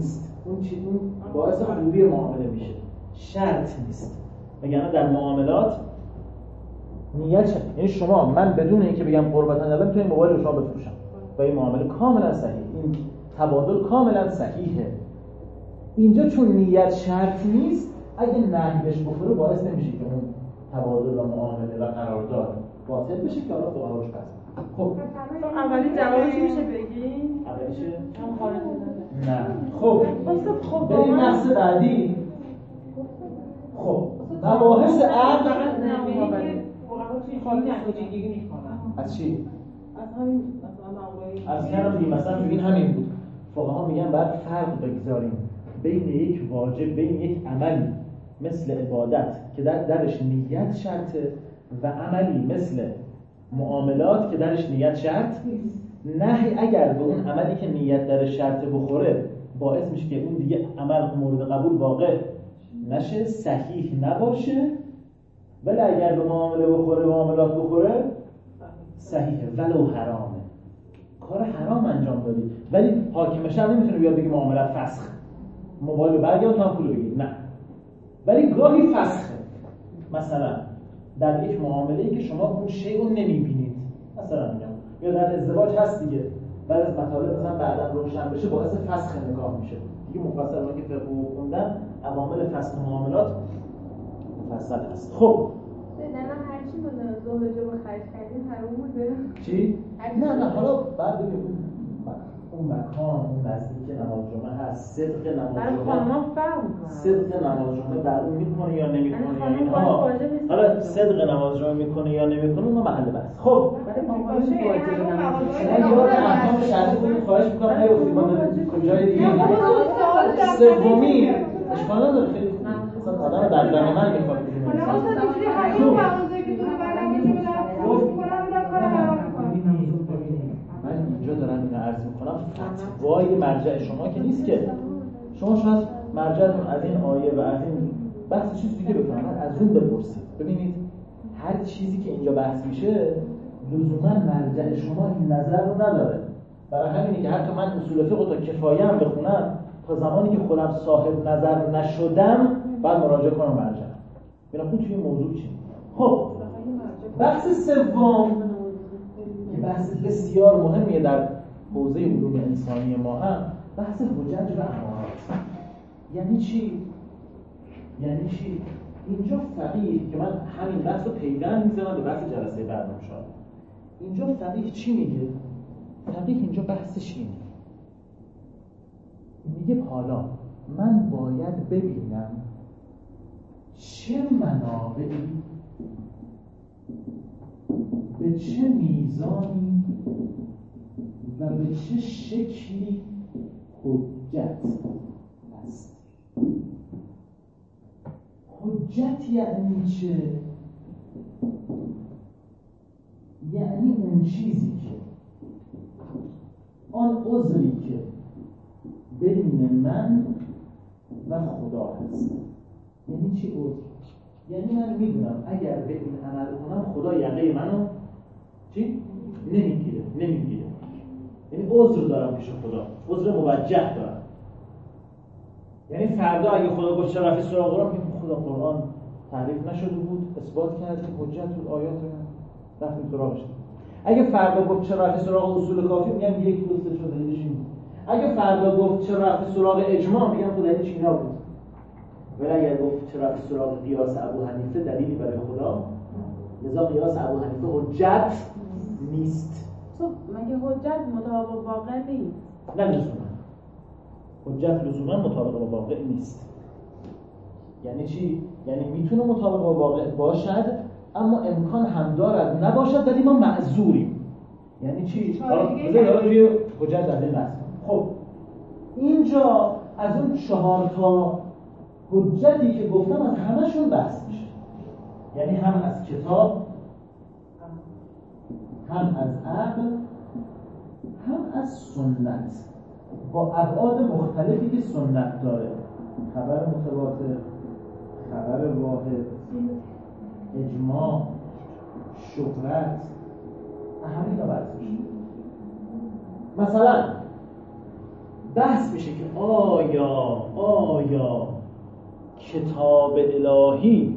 اون چیز اون باعث خوبی معامله میشه، شرط نیست. وگرنه در معاملات نیت شد. یعنی شما من بدون اینکه بگم قربت ندارم میتونم موبایل رو شما بفروشم و این معامله کاملا صحیح، این تبادل کاملا صحیحه. اینجا چون نیت شرط نیست، اگه نهیش بخوره باعث نمیشه که اون تبادل و معامله و قرارداد باطل بشه که حالا فقهاش پس. خب اولی جوابش میشه بگی؟ اولیشه؟ هم خارج نده. نه. خب خب بریم بحث بعدی. خب مباحث عقد فقط نمیگه خارج نمیگه میکنن. از چی؟ از همین مثلا معامله از کردم دیگه مثلا ببین همین بود. فقها میگن باید فرق بگذاریم بین یک واجب، بین یک عملی مثل عبادت که در درش نیت شرطه و عملی مثل معاملات که درش نیت شرط نهی اگر به اون عملی که نیت درش شرطه بخوره باعث میشه که اون دیگه عمل مورد قبول واقع نشه، صحیح نباشه، ولی اگر به معامله بخوره، معاملات بخوره صحیحه ولو حرامه، کار حرام انجام دادی، ولی حاکمش هم نمیتونه بیاد بگه معاملات فسخ، موبایل رو برگرد تا پول بگیر، نه، ولی گاهی فسخه. مثلا در یک معامله‌ای که شما اون شی رو نمیبینید، مثلا میگم یا در ازدواج هست دیگه، بعد از مطالب مثلا بعداً روشن بشه باعث فسخ نکاح میشه دیگه. مفصل اون که فقه خوندن عوامل فسخ معاملات مفصل هست. خب نه نه هر چی ما زهر جو خرج کردیم حرام بوده. چی؟ نه نه حالا بعد ببین اون مکان، اون مسجدی که نماز جمعه هست، صدق نماز جمعه، برای خانم‌ها فرق می‌کنه. صدق نماز جمعه در اون میکنه یا نمیکنه یا اینها، حالا صدق نماز جمعه میکنه یا نمیکنه اون محل بحث. خب برای مامانش واجب نماز شما یاد احکام شرعی خودتون خواهش می‌کنم نیفتید ما کجای دیگه سومی اشکال نداره، خیلی مثلا آدم در زمین من میخواد بگیم حالا اصلا اینجوری همین مغازه‌ای که تو ببرم یه جور دارم کنم در کار حرام می‌کنم. من اینجا دارم اینو عرض میکنم فتوای مرجع شما که نیست که شما شاید مرجعتون از این آیه و از این بحث چیز دیگه بفهمن، از اون بپرسید. ببینید هر چیزی که اینجا بحث میشه لزوما مرجع شما این نظر رو نداره. برای همینه که حتی من اصول فقه تا کفایه هم بخونم تا زمانی که خودم صاحب نظر نشدم بعد مراجعه کنم مرجع. ببینم اون توی موضوع چیه. خب بحث سوم که بحث بسیار مهمیه در حوزه علوم انسانی ما هم، بحث حجج و امارات. یعنی چی؟ یعنی چی؟ اینجا فقیه که من همین بحث رو پیوند میزنم به بحث جلسه بعد انشاءالله. اینجا فقیه چی میگه؟ فقیه اینجا بحثش اینه، میگه حالا من باید ببینم چه منابعی به چه میزانی و به چه شکلی حجت است. حجت یعنی چه؟ یعنی اون چیزی که آن عذری که بین من و خدا هست. یعنی چی عذر؟ یعنی من میدونم اگر به این عمل کنم خدا یقه منو چی؟ نمیگیره نمیگیره یعنی عذر دارم پیش خدا، عذر موجه دارم. یعنی فردا اگه خدا گفت چه رفی سراغ قرآن، میگم خدا قرآن تعریف نشده بود، اثبات کردیم، حجت بود، آیات رفتیم سراغش. اگه فردا گفت چه رفی سراغ اصول کافی، میگم یک دو سه شده این. اگه فردا گفت چه رفی سراغ اجماع، میگم خدا این چینا بود. ولی اگر گفت چه رفی سراغ قیاس ابو حنیفه، دلیلی برای خدا، لذا قیاس ابو حنیفه حجت نیست. خب مگه حجت مطابق واقع نیست؟ نه لزوما. حجت لزوما مطابق با واقع نیست. یعنی چی؟ یعنی میتونه مطابق با واقع باشد اما امکان هم دارد نباشد، ولی ما معذوریم. یعنی چی؟ حالا بذار روی حجت در این بحث. خب اینجا از اون چهار تا حجتی که گفتم از همشون بحث میشه. یعنی هم از کتاب، هم از عقل، هم از سنت، با ابعاد مختلفی که سنت داره. خبر متواتر، خبر واحد، اجماع، شهرت، همین ها بحث میشه. مثلا بحث میشه که آیا آیا کتاب الهی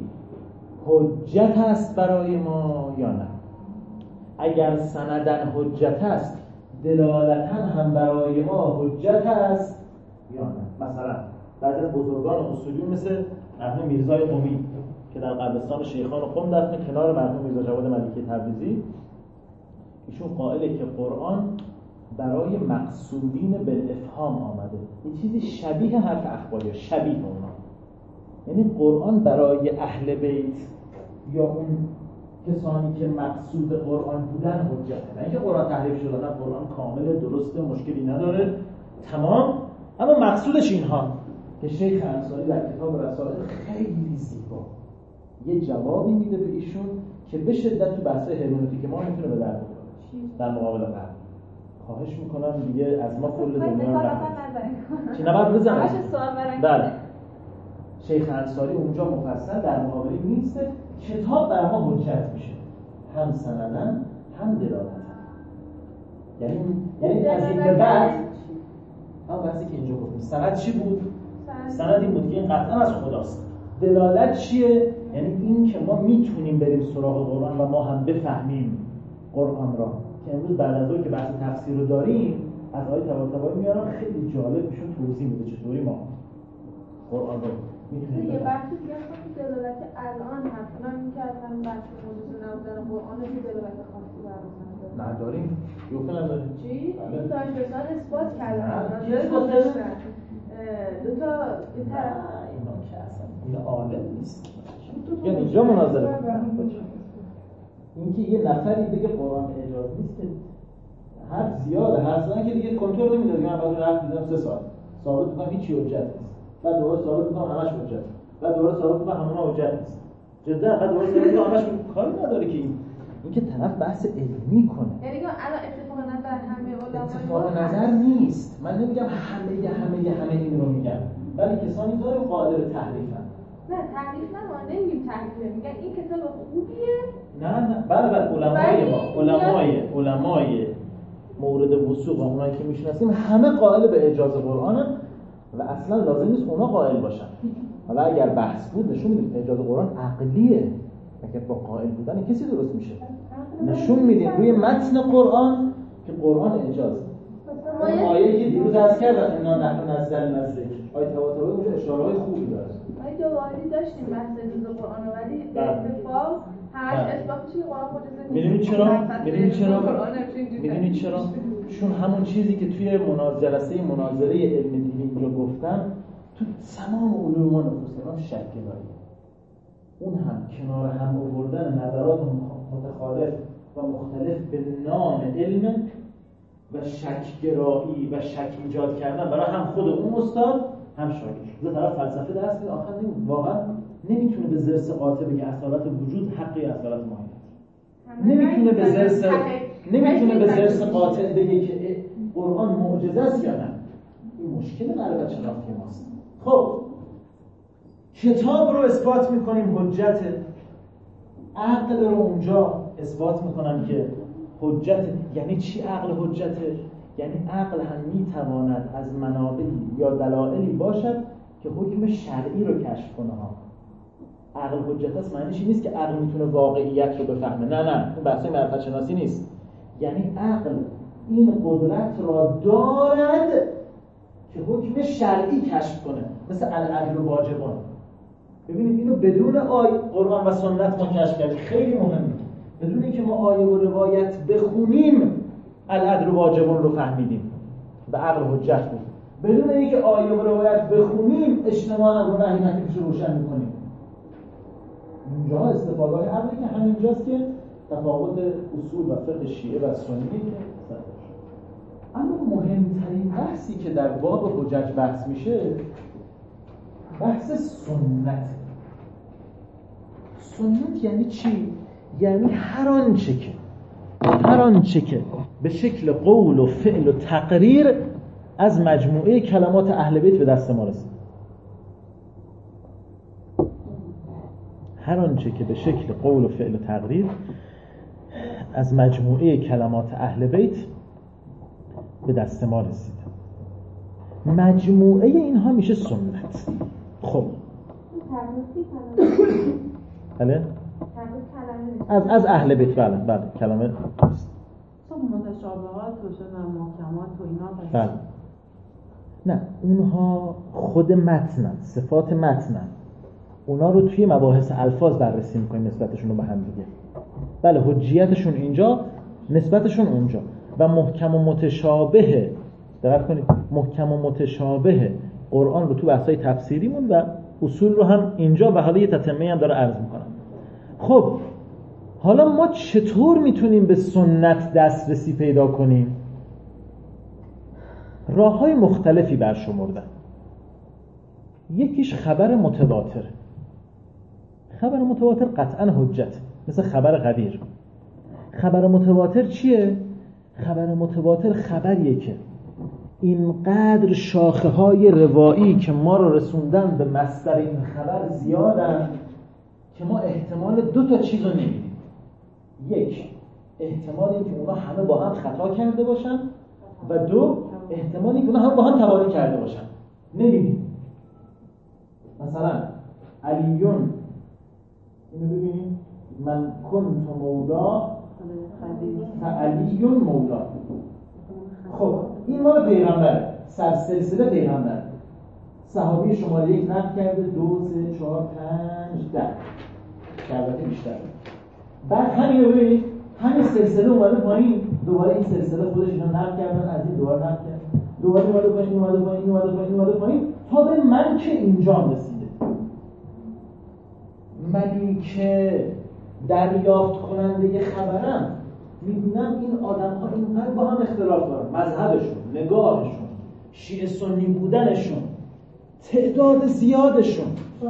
حجت است برای ما یا نه؟ اگر سندن حجت است دلالتاً هم برای ما حجت است یا نه؟ مثلا بعضی از بزرگان اصولی مثل مرحوم میرزای قمی که در قبرستان شیخان قم دفن کنار مرحوم میرزا جواد ملکی تبریزی، ایشون قائله که قرآن برای مقصودین بالافهام آمده، این چیزی شبیه حرف اخباری، شبیه اونا. یعنی قرآن برای اهل بیت یا اون کسانی که مقصود قرآن بودن حجته، نه اینکه قرآن تحریف شده، نه قرآن کامل درسته، مشکلی نداره، تمام، اما مقصودش اینها که شیخ انصاری در کتاب رسائل خیلی زیبا یه جوابی میده به ایشون که به شدت تو بحث هرمنوتیک ما میتونه به درد بخوره در مقابل غرب. خواهش میکنم دیگه از ما کل دنیا رو نکنید چی نباید بزنید. بله شیخ انصاری اونجا مفصل در مقابل میسته کتاب برای ما حجت میشه، هم سندن هم دلالتن. یعنی یعنی از این به بعد هم بحثی که اینجا گفتیم سند چی بود؟ سند این بود که این قطعا از خداست. دلالت چیه؟ یعنی این که ما میتونیم بریم سراغ قرآن و ما هم بفهمیم قرآن را، که امروز بعد از اون که بحث تفسیر رو داریم از آیه طباطبایی میارم خیلی جالب میشون توضیح میده چطوری ما قرآن رو میتونیم یه بحثی دیگه خیلی دلالت الان هست، اونم این که اصلا بحث موجود نبودن قرآن رو دلالت خاصی برامون نداریم. یوفه نداریم. چی؟ این دانشگاه اثبات کردن. چی اثبات کردن؟ دو تا این طرف اینا که اصلا این عالم نیست. یعنی اینجا مناظره اینکه یه نفری بگه قرآن اجاز نیست که حرف زیاده، حرف زدن که دیگه کنترل نمیده. من بعد حرف میزنم سه ساعت ثابت میکنم هیچی حجت نیست، بعد دوباره ثابت میکنم همش حجت، بعد دوباره ثابت میکنم همون حجت نیست. جدا بعد دوباره ثابت میکنم همش کاری نداره که این اینکه طرف بحث علمی کنه. یعنی الان اتفاق نظر همه علما اتفاق نظر نیست. من نمیگم همه همه همه این رو میگم، ولی کسانی داره قادر تحریفن. نه تحریف نه، ما نمیگیم تحریف، میگن این کتاب خوبیه. نه نه بله بله علمای ما علمای علمای مورد وثوق و اونایی که میشناسیم همه قائل به اجاز قرآنن و اصلا لازم نیست اونا قائل باشن. حالا اگر بحث بود نشون میدیم اجاز قرآن عقلیه، اگر با قائل بودن کسی درست میشه. نشون میدیم روی متن قرآن که قرآن اجاز. اون آیه که دیروز عرض کردم اینا نحن نزل نزدیک آیه طباطبایی اونجا اشاره‌های خوبی داره. آیه دوباری داشتیم بحث اجاز قرآن ولی به اتفاق همش اثباتش قرآن خودش. میدونید چرا؟ میدونید چرا؟ میدونید چرا؟ چون همون چیزی که توی جلسه مناظره علم دینی اینجا گفتم تو تمام علوم نفوس شک داره. اون هم کنار هم آوردن نظرات متخالف و مختلف به نام علم و شک‌گرایی و شک ایجاد کردن برای هم خود اون استاد هم شاگرد. دو طرف فلسفه درس میده آخر نمی واقعا نمیتونه به زرس قاطع بگه اصالت وجود حقی اصالت ماهیت. نمیتونه به زرس نمیتونه به زرس قاطع بگه که قرآن معجزه است یا نه. این مشکل معرفت شناختی ماست. خب کتاب رو اثبات میکنیم حجت، عقل رو اونجا اثبات میکنم که حجت. یعنی چی عقل حجته؟ یعنی عقل هم میتواند از منابعی یا دلایلی باشد که حکم شرعی رو کشف کنه ها. عقل حجت است معنیش این نیست که عقل میتونه واقعیت رو بفهمه، نه نه اون بحث معرفت شناسی نیست. یعنی عقل این قدرت را دارد که حکم شرعی کشف کنه، مثل العدل و واجبان. ببینید اینو بدون آیه قرآن و سنت ما کشف کردیم، خیلی مهمه. بدون اینکه ما آیه و روایت بخونیم العدل و واجبان رو فهمیدیم، به عقل حجت بود. بدون اینکه آیه و روایت بخونیم اجتماع امر و نهی تکلیفش رو روشن می‌کنیم. اینجا استفاده عقلی که همینجاست که تفاوت اصول و فقه شیعه و سنی که اما مهمترین بحثی که در باب حجج بحث میشه بحث سنت. سنت یعنی چی؟ یعنی هر آنچه که هر آنچه که به شکل قول و فعل و تقریر از مجموعه کلمات اهل بیت به دست ما رسید. هر آنچه که به شکل قول و فعل و تقریر از مجموعه کلمات اهل بیت به دست ما رسید. مجموعه اینها میشه سنت. خب بله از از اهل بیت، بله بله کلمه تو متشابهات و شدن محکمات و اینا بله. نه اونها خود متنن، صفات متنن، اونا رو توی مباحث الفاظ بررسی میکنیم نسبتشون رو به هم دیگه. بله حجیتشون اینجا، نسبتشون اونجا. و محکم و متشابه، دقت کنید، محکم و متشابه قرآن رو تو بحث‌های تفسیریمون و اصول رو هم اینجا و حالا یه تتمه هم داره عرض میکنم. خب حالا ما چطور میتونیم به سنت دسترسی پیدا کنیم؟ راه‌های مختلفی برشمردن. یکیش خبر متواتر. خبر متواتر قطعاً حجت، مثل خبر غدیر. خبر متواتر چیه؟ خبر متواتر خبریه که اینقدر شاخه های روایی که ما رو رسوندن به مصدر این خبر زیادن که ما احتمال دو تا چیز رو نمیدیم. یک، احتمال این که اونا همه با هم خطا کرده باشن و دو، احتمالی که اونا هم با هم تباری کرده باشن نمیدیم. مثلا علیون، اینو ببینیم، من کنت مولا علیون مولا. خب این مال پیغمبره، سلسله پیغمبر. صحابی شماره یک نقل کرده، دو، سه، چهار، پنج، ده، البته بیشتر. بعد همین رو ببینید، همین سلسله اومده پایین، دوباره این سلسله خودش اینو نقل کردن، از این دوباره نقل کردن، دوباره اومده پایین، اومده پایین، اومده پایین، اومده پایین تا به من که اینجا رسیده. منی که دریافت کننده خبرم، میبینم این آدم ها اینقدر با هم اختلاف دارن، مذهبشون، نگاهشون، شیعه سنی بودنشون، تعداد زیادشون،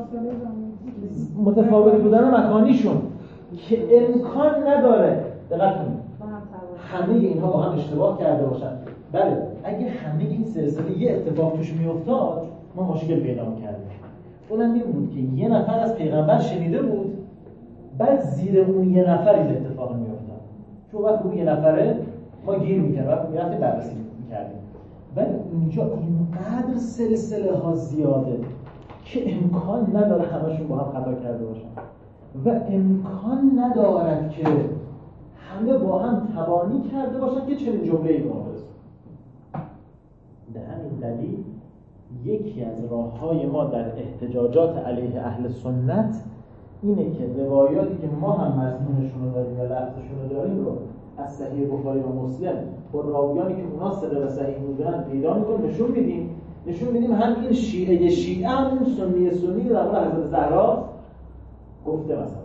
متفاوت بودن مکانیشون که امکان نداره، دقت کنید، همه اینها با هم اشتباه کرده باشن. بله اگه همه این سلسله یه اتفاق توش میافتاد ما مشکل پیدا می‌کردیم. اونم این بود که یه نفر از پیغمبر شنیده بود، بعد زیر اون یه نفر این اتفاق میافتاد. چون وقت اون یه نفره ما گیر می‌کردیم، وقت می‌رفتیم بررسی می‌کردیم. ولی اینجا اینقدر سلسله ها زیاده که امکان نداره همشون با هم خطا کرده باشن و امکان ندارد که همه با هم تبانی کرده باشن که چنین جمله‌ای به ما برسه. به همین دلیل یکی از راه‌های ما در احتجاجات علیه اهل سنت اینه که روایاتی که ما هم مضمونشون رو داریم یا لفظشون رو داریم رو از صحیح بخاری و مسلم با راویانی که اونا صدق و صحیح می‌دونن پیدا می‌کنیم، نشون میدیم نشون میدیم هم این شیعه شیعه هم این سنی سنی در مورد حضرت زهرا گفته مثلا.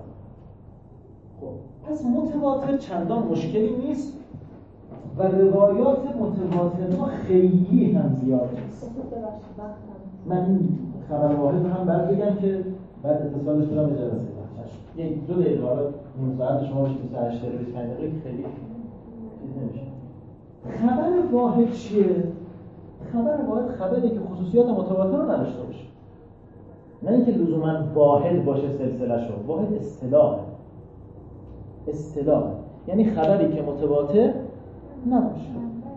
خب پس متواتر چندان مشکلی نیست و روایات متواتر ما خیلی هم زیاد نیست. من خبر واحد هم بعد بگم که بعد اتصالش بدم به جلسه بخشش یک دو دقیقه حالا نیم ساعت شما بشه بیست و هشت دقیقه بیست و پنج دقیقه خیلی چیز نمیشه. خبر واحد چیه؟ خبر واحد خبری که خصوصیات متواتر رو نداشته باشه، نه اینکه لزوما واحد باشه سلسله‌شو. واحد اصطلاح اصطلاح یعنی خبری که متواتر نباشه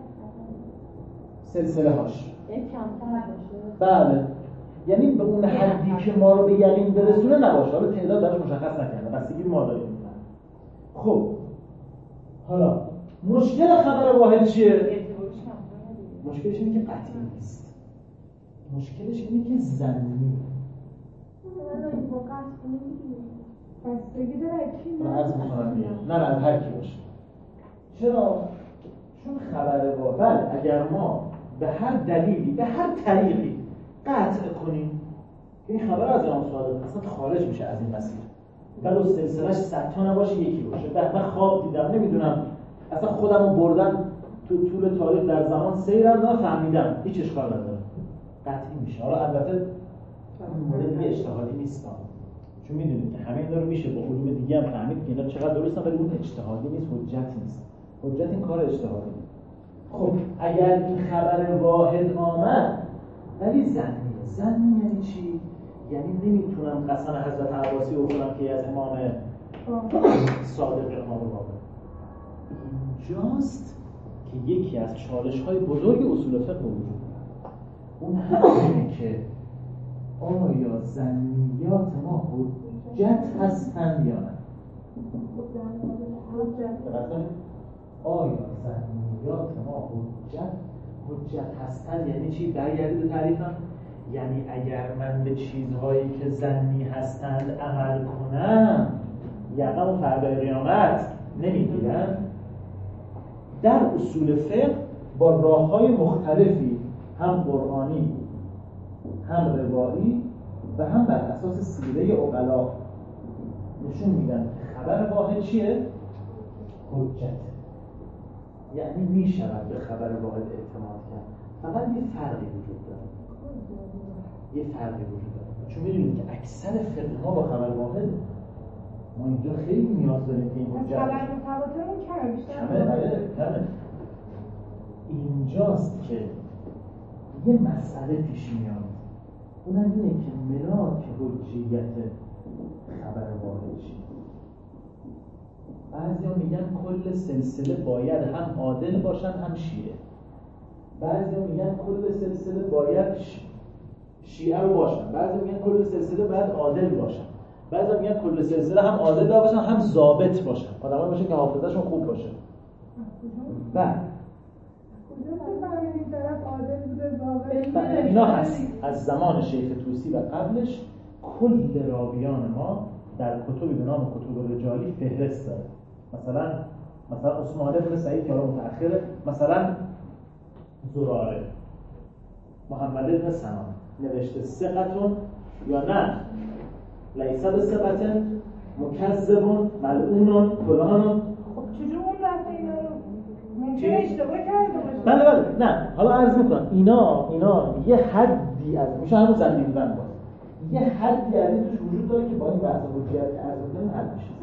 سلسله هاش بله، یعنی به اون حدی که ما رو به یقین برسونه نباشه. حالا تعداد درش مشخص نکرده، بستگی ما داریم. خب حالا مشکل خبر واحد چیه؟ مشکلش اینه که قطعی نیست، مشکلش اینه که ظنی. بستگی داره کی نه نه از هر کی باشه. چرا؟ چون خبر واحد اگر ما به هر دلیلی به هر طریقی قطع کنیم این خبر از امام صادق اصلا خارج میشه از این مسیر، ولو سلسله‌اش صد تا نباشه یکی باشه. من خواب دیدم نمیدونم اصلا خودمو بردن تو طول تاریخ در زمان سیرم نه فهمیدم، هیچ اشکال نداره، قطعی میشه. حالا البته این مورد اجتهادی نیست، چون میدونید که همین داره میشه با علوم دیگه هم فهمید که اینا چقدر درستن، ولی اون اجتهادی نیست، حجت نیست. حجت این کار اجتهادی. خب اگر این خبر واحد آمد ولی ظنی، ظنی یعنی چی؟ یعنی نمیتونم قسم حضرت عباسی رو کنم که از امام صادق امام باقر. اینجاست که یکی از چالش‌های بزرگ اصول فقه وجود داره. اون همینه که آیا ظنیات ما حجت هستند یا نه؟ آیا ظنیات ما حجت حجت هستند یعنی چی؟ برگردید به تعریفم. یعنی اگر من به چیزهایی که ظنی هستند عمل کنم یقین و فردای قیامت نمیگیرن. در اصول فقه با راه‌های مختلفی هم قرآنی هم روایی و هم بر اساس سیره عقلا نشون میدن خبر واحد چیه؟ حجت. یعنی میشود به خبر واحد اعتماد کرد. فقط یه فرقی وجود داره. یه فرقی وجود داره. چون میدونید که اکثر فقه ما با خبر واحد ما اینجا خیلی نیاز داریم که این حجت خبر متواترمون کمه بیشتر کمه کمه اینجاست که یه مسئله پیش میاد. اونم اینه که ملاک حجیت خبر واحد چیه. بعضیا میگن کل سلسله باید هم عادل باشن هم شیعه. بعضیا میگن کل سلسله باید شیعه رو باشن. بعضیا میگن کل سلسله باید عادل باشن. بعضیا میگن کل سلسله هم عادل باشن هم ضابط باشن. آدمایی باشن که حافظه‌شون خوب باشه. بعد اینا هست از زمان شیخ طوسی و قبلش کل راویان ما در کتبی به نام کتب رجالی فهرست داره. مثلا مثلا عثمان بن سعید که متأخره، مثلا زراره، محمد بن سنان نوشته ثقتون یا نه لیس بثقة مکذب ملعون فلان. خب چجور اون رفته اینا رو ممکنه اشتباه کرده باشه؟ بله بله نه حالا عرض میکنم اینا اینا یه حدی از میشه همون زندگی بودن باز یه حدی از این توش وجود داره که با این بحث حجیت که عرض میکنم حل میشه.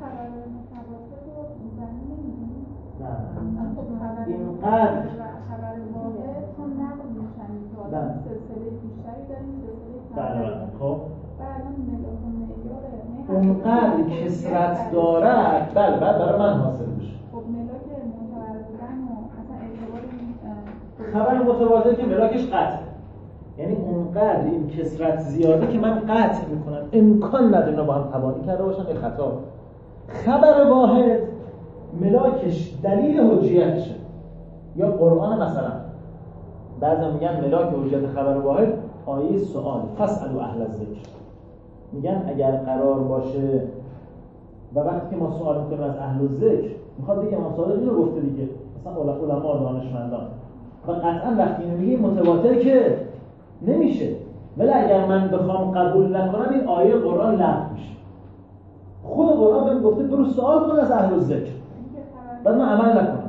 نه اینقدر خبر واحد چون نقل میشن که سلسله بیشتری داریم سلسله بله بله خب بعدا ملاک و معیار اونقدر کثرت دارد بله بعد برای من حاصل میشه. خب ملاک معتبر بودن و اصلا اعتبار خبر متواتر که ملاکش قطع، یعنی اونقدر این کثرت زیاده که من قطع میکنم امکان نداره اینا با هم تبانی کرده باشن یه خطا. خبر واحد ملاکش دلیل حجیتشه. یا قرآن مثلا بعضا میگن ملاک حجیت خبر واحد آیه سوال فاسألوا اهل الذکر. میگن اگر قرار باشه و وقتی که ما سوال میکنیم از اهل الذکر میخواد بگه امام صادق اینو گفته دیگه مثلا علما دانشمندان و قطعا وقتی اینو میگه متواتر که نمیشه. ولی اگر من بخوام قبول نکنم این آیه قرآن لغو میشه. خود قرآن بهم گفته برو سوال کن از اهل الذکر بعد من عمل نکنم.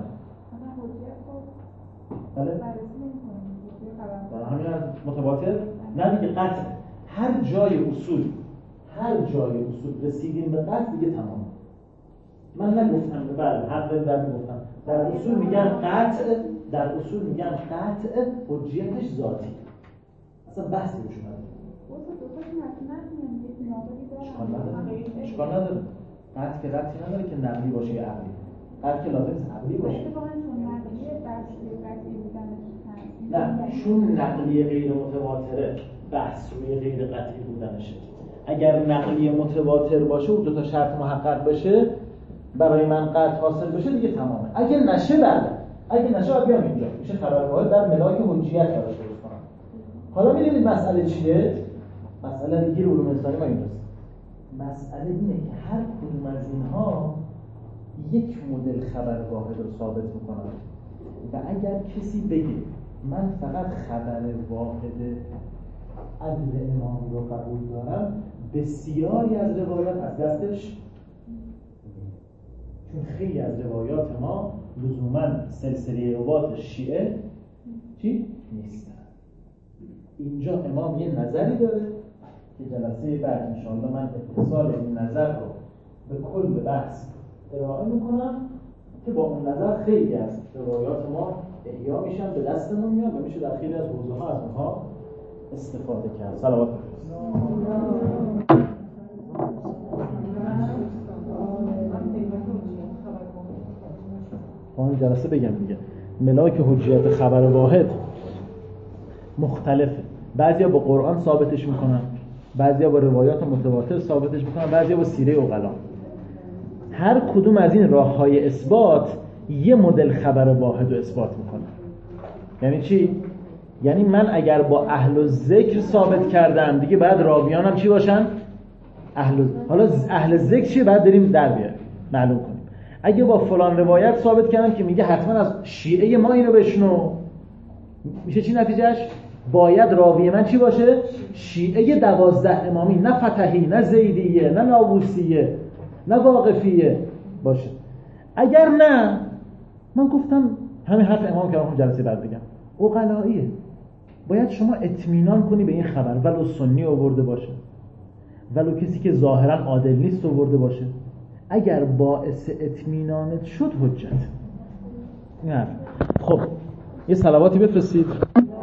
بله برای همین متواتر نه دیگه قطع. هر جای اصول هر جای اصول رسیدیم به قطع دیگه تمام. من نگفتم بله حق در میگفتم در اصول میگن قطع، در اصول میگن قطع حجیتش ذاتی اصلا بحثی روش نداره. اشکال نداره. قطع که قطعی نداره که نقلی باشه یا عقلی. قطع که لازم است عقلی باشه. نه چون نقلی غیر متواتره بحث روی غیر قطعی بودنشه. اگر نقلی متواتر باشه و دو تا شرط محقق بشه برای من قطع حاصل بشه دیگه تمامه. اگه نشه بله اگه نشه باید بیام اینجا میشه خبر واحد در ملاک حجیت براش درست کنم. حالا می‌بینید مسئله چیه؟ مسئله دیگه علوم انسانی ما اینجاست. مسئله اینه که هر کدوم از اینها یک مدل خبر واحد رو ثابت میکنن و اگر کسی بگه من فقط خبر واحد عدل امامی رو قبول دارم بسیاری از روایات از دستش، چون خیلی از روایات ما لزوما سلسله روایات شیعه چی؟ نیستن. اینجا امام یه نظری داره که جلسه بعد انشاءالله من اتصال این نظر رو به کل بحث ارائه میکنم که با اون نظر خیلی از روایات ما احیا میشن به دستمون میاد و میشه در خیلی از حوزه ها از اونها استفاده کرد. صلوات با این جلسه بگم دیگه ملاک حجیت خبر واحد مختلفه. بعضیا با قرآن ثابتش میکنن، بعضیا با روایات متواتر ثابتش میکنن، بعضیا با سیره عقلا. هر کدوم از این راههای اثبات یه مدل خبر واحد رو اثبات میکنه. یعنی چی؟ یعنی من اگر با اهل الذکر ثابت کردم دیگه بعد راویانم چی باشن؟ اهل. حالا اهل ذکر چیه؟ بعد بریم در بیاریم معلوم کنیم. اگه با فلان روایت ثابت کردم که میگه حتما از شیعه ما اینو بشنو، میشه چی نتیجهش؟ باید راوی من چی باشه؟ شیعه دوازده امامی، نه فتحی، نه زیدیه، نه ناووسیه، نه واقفیه باشه. اگر نه، من گفتم همین حرف امام که هم جلسه بعد بگم، عقلاییه. باید شما اطمینان کنی به این خبر، ولو سنی آورده باشه، ولو کسی که ظاهرا عادل نیست آورده باشه، اگر باعث اطمینانت شد حجت. نه. خب یه صلواتی بفرستید.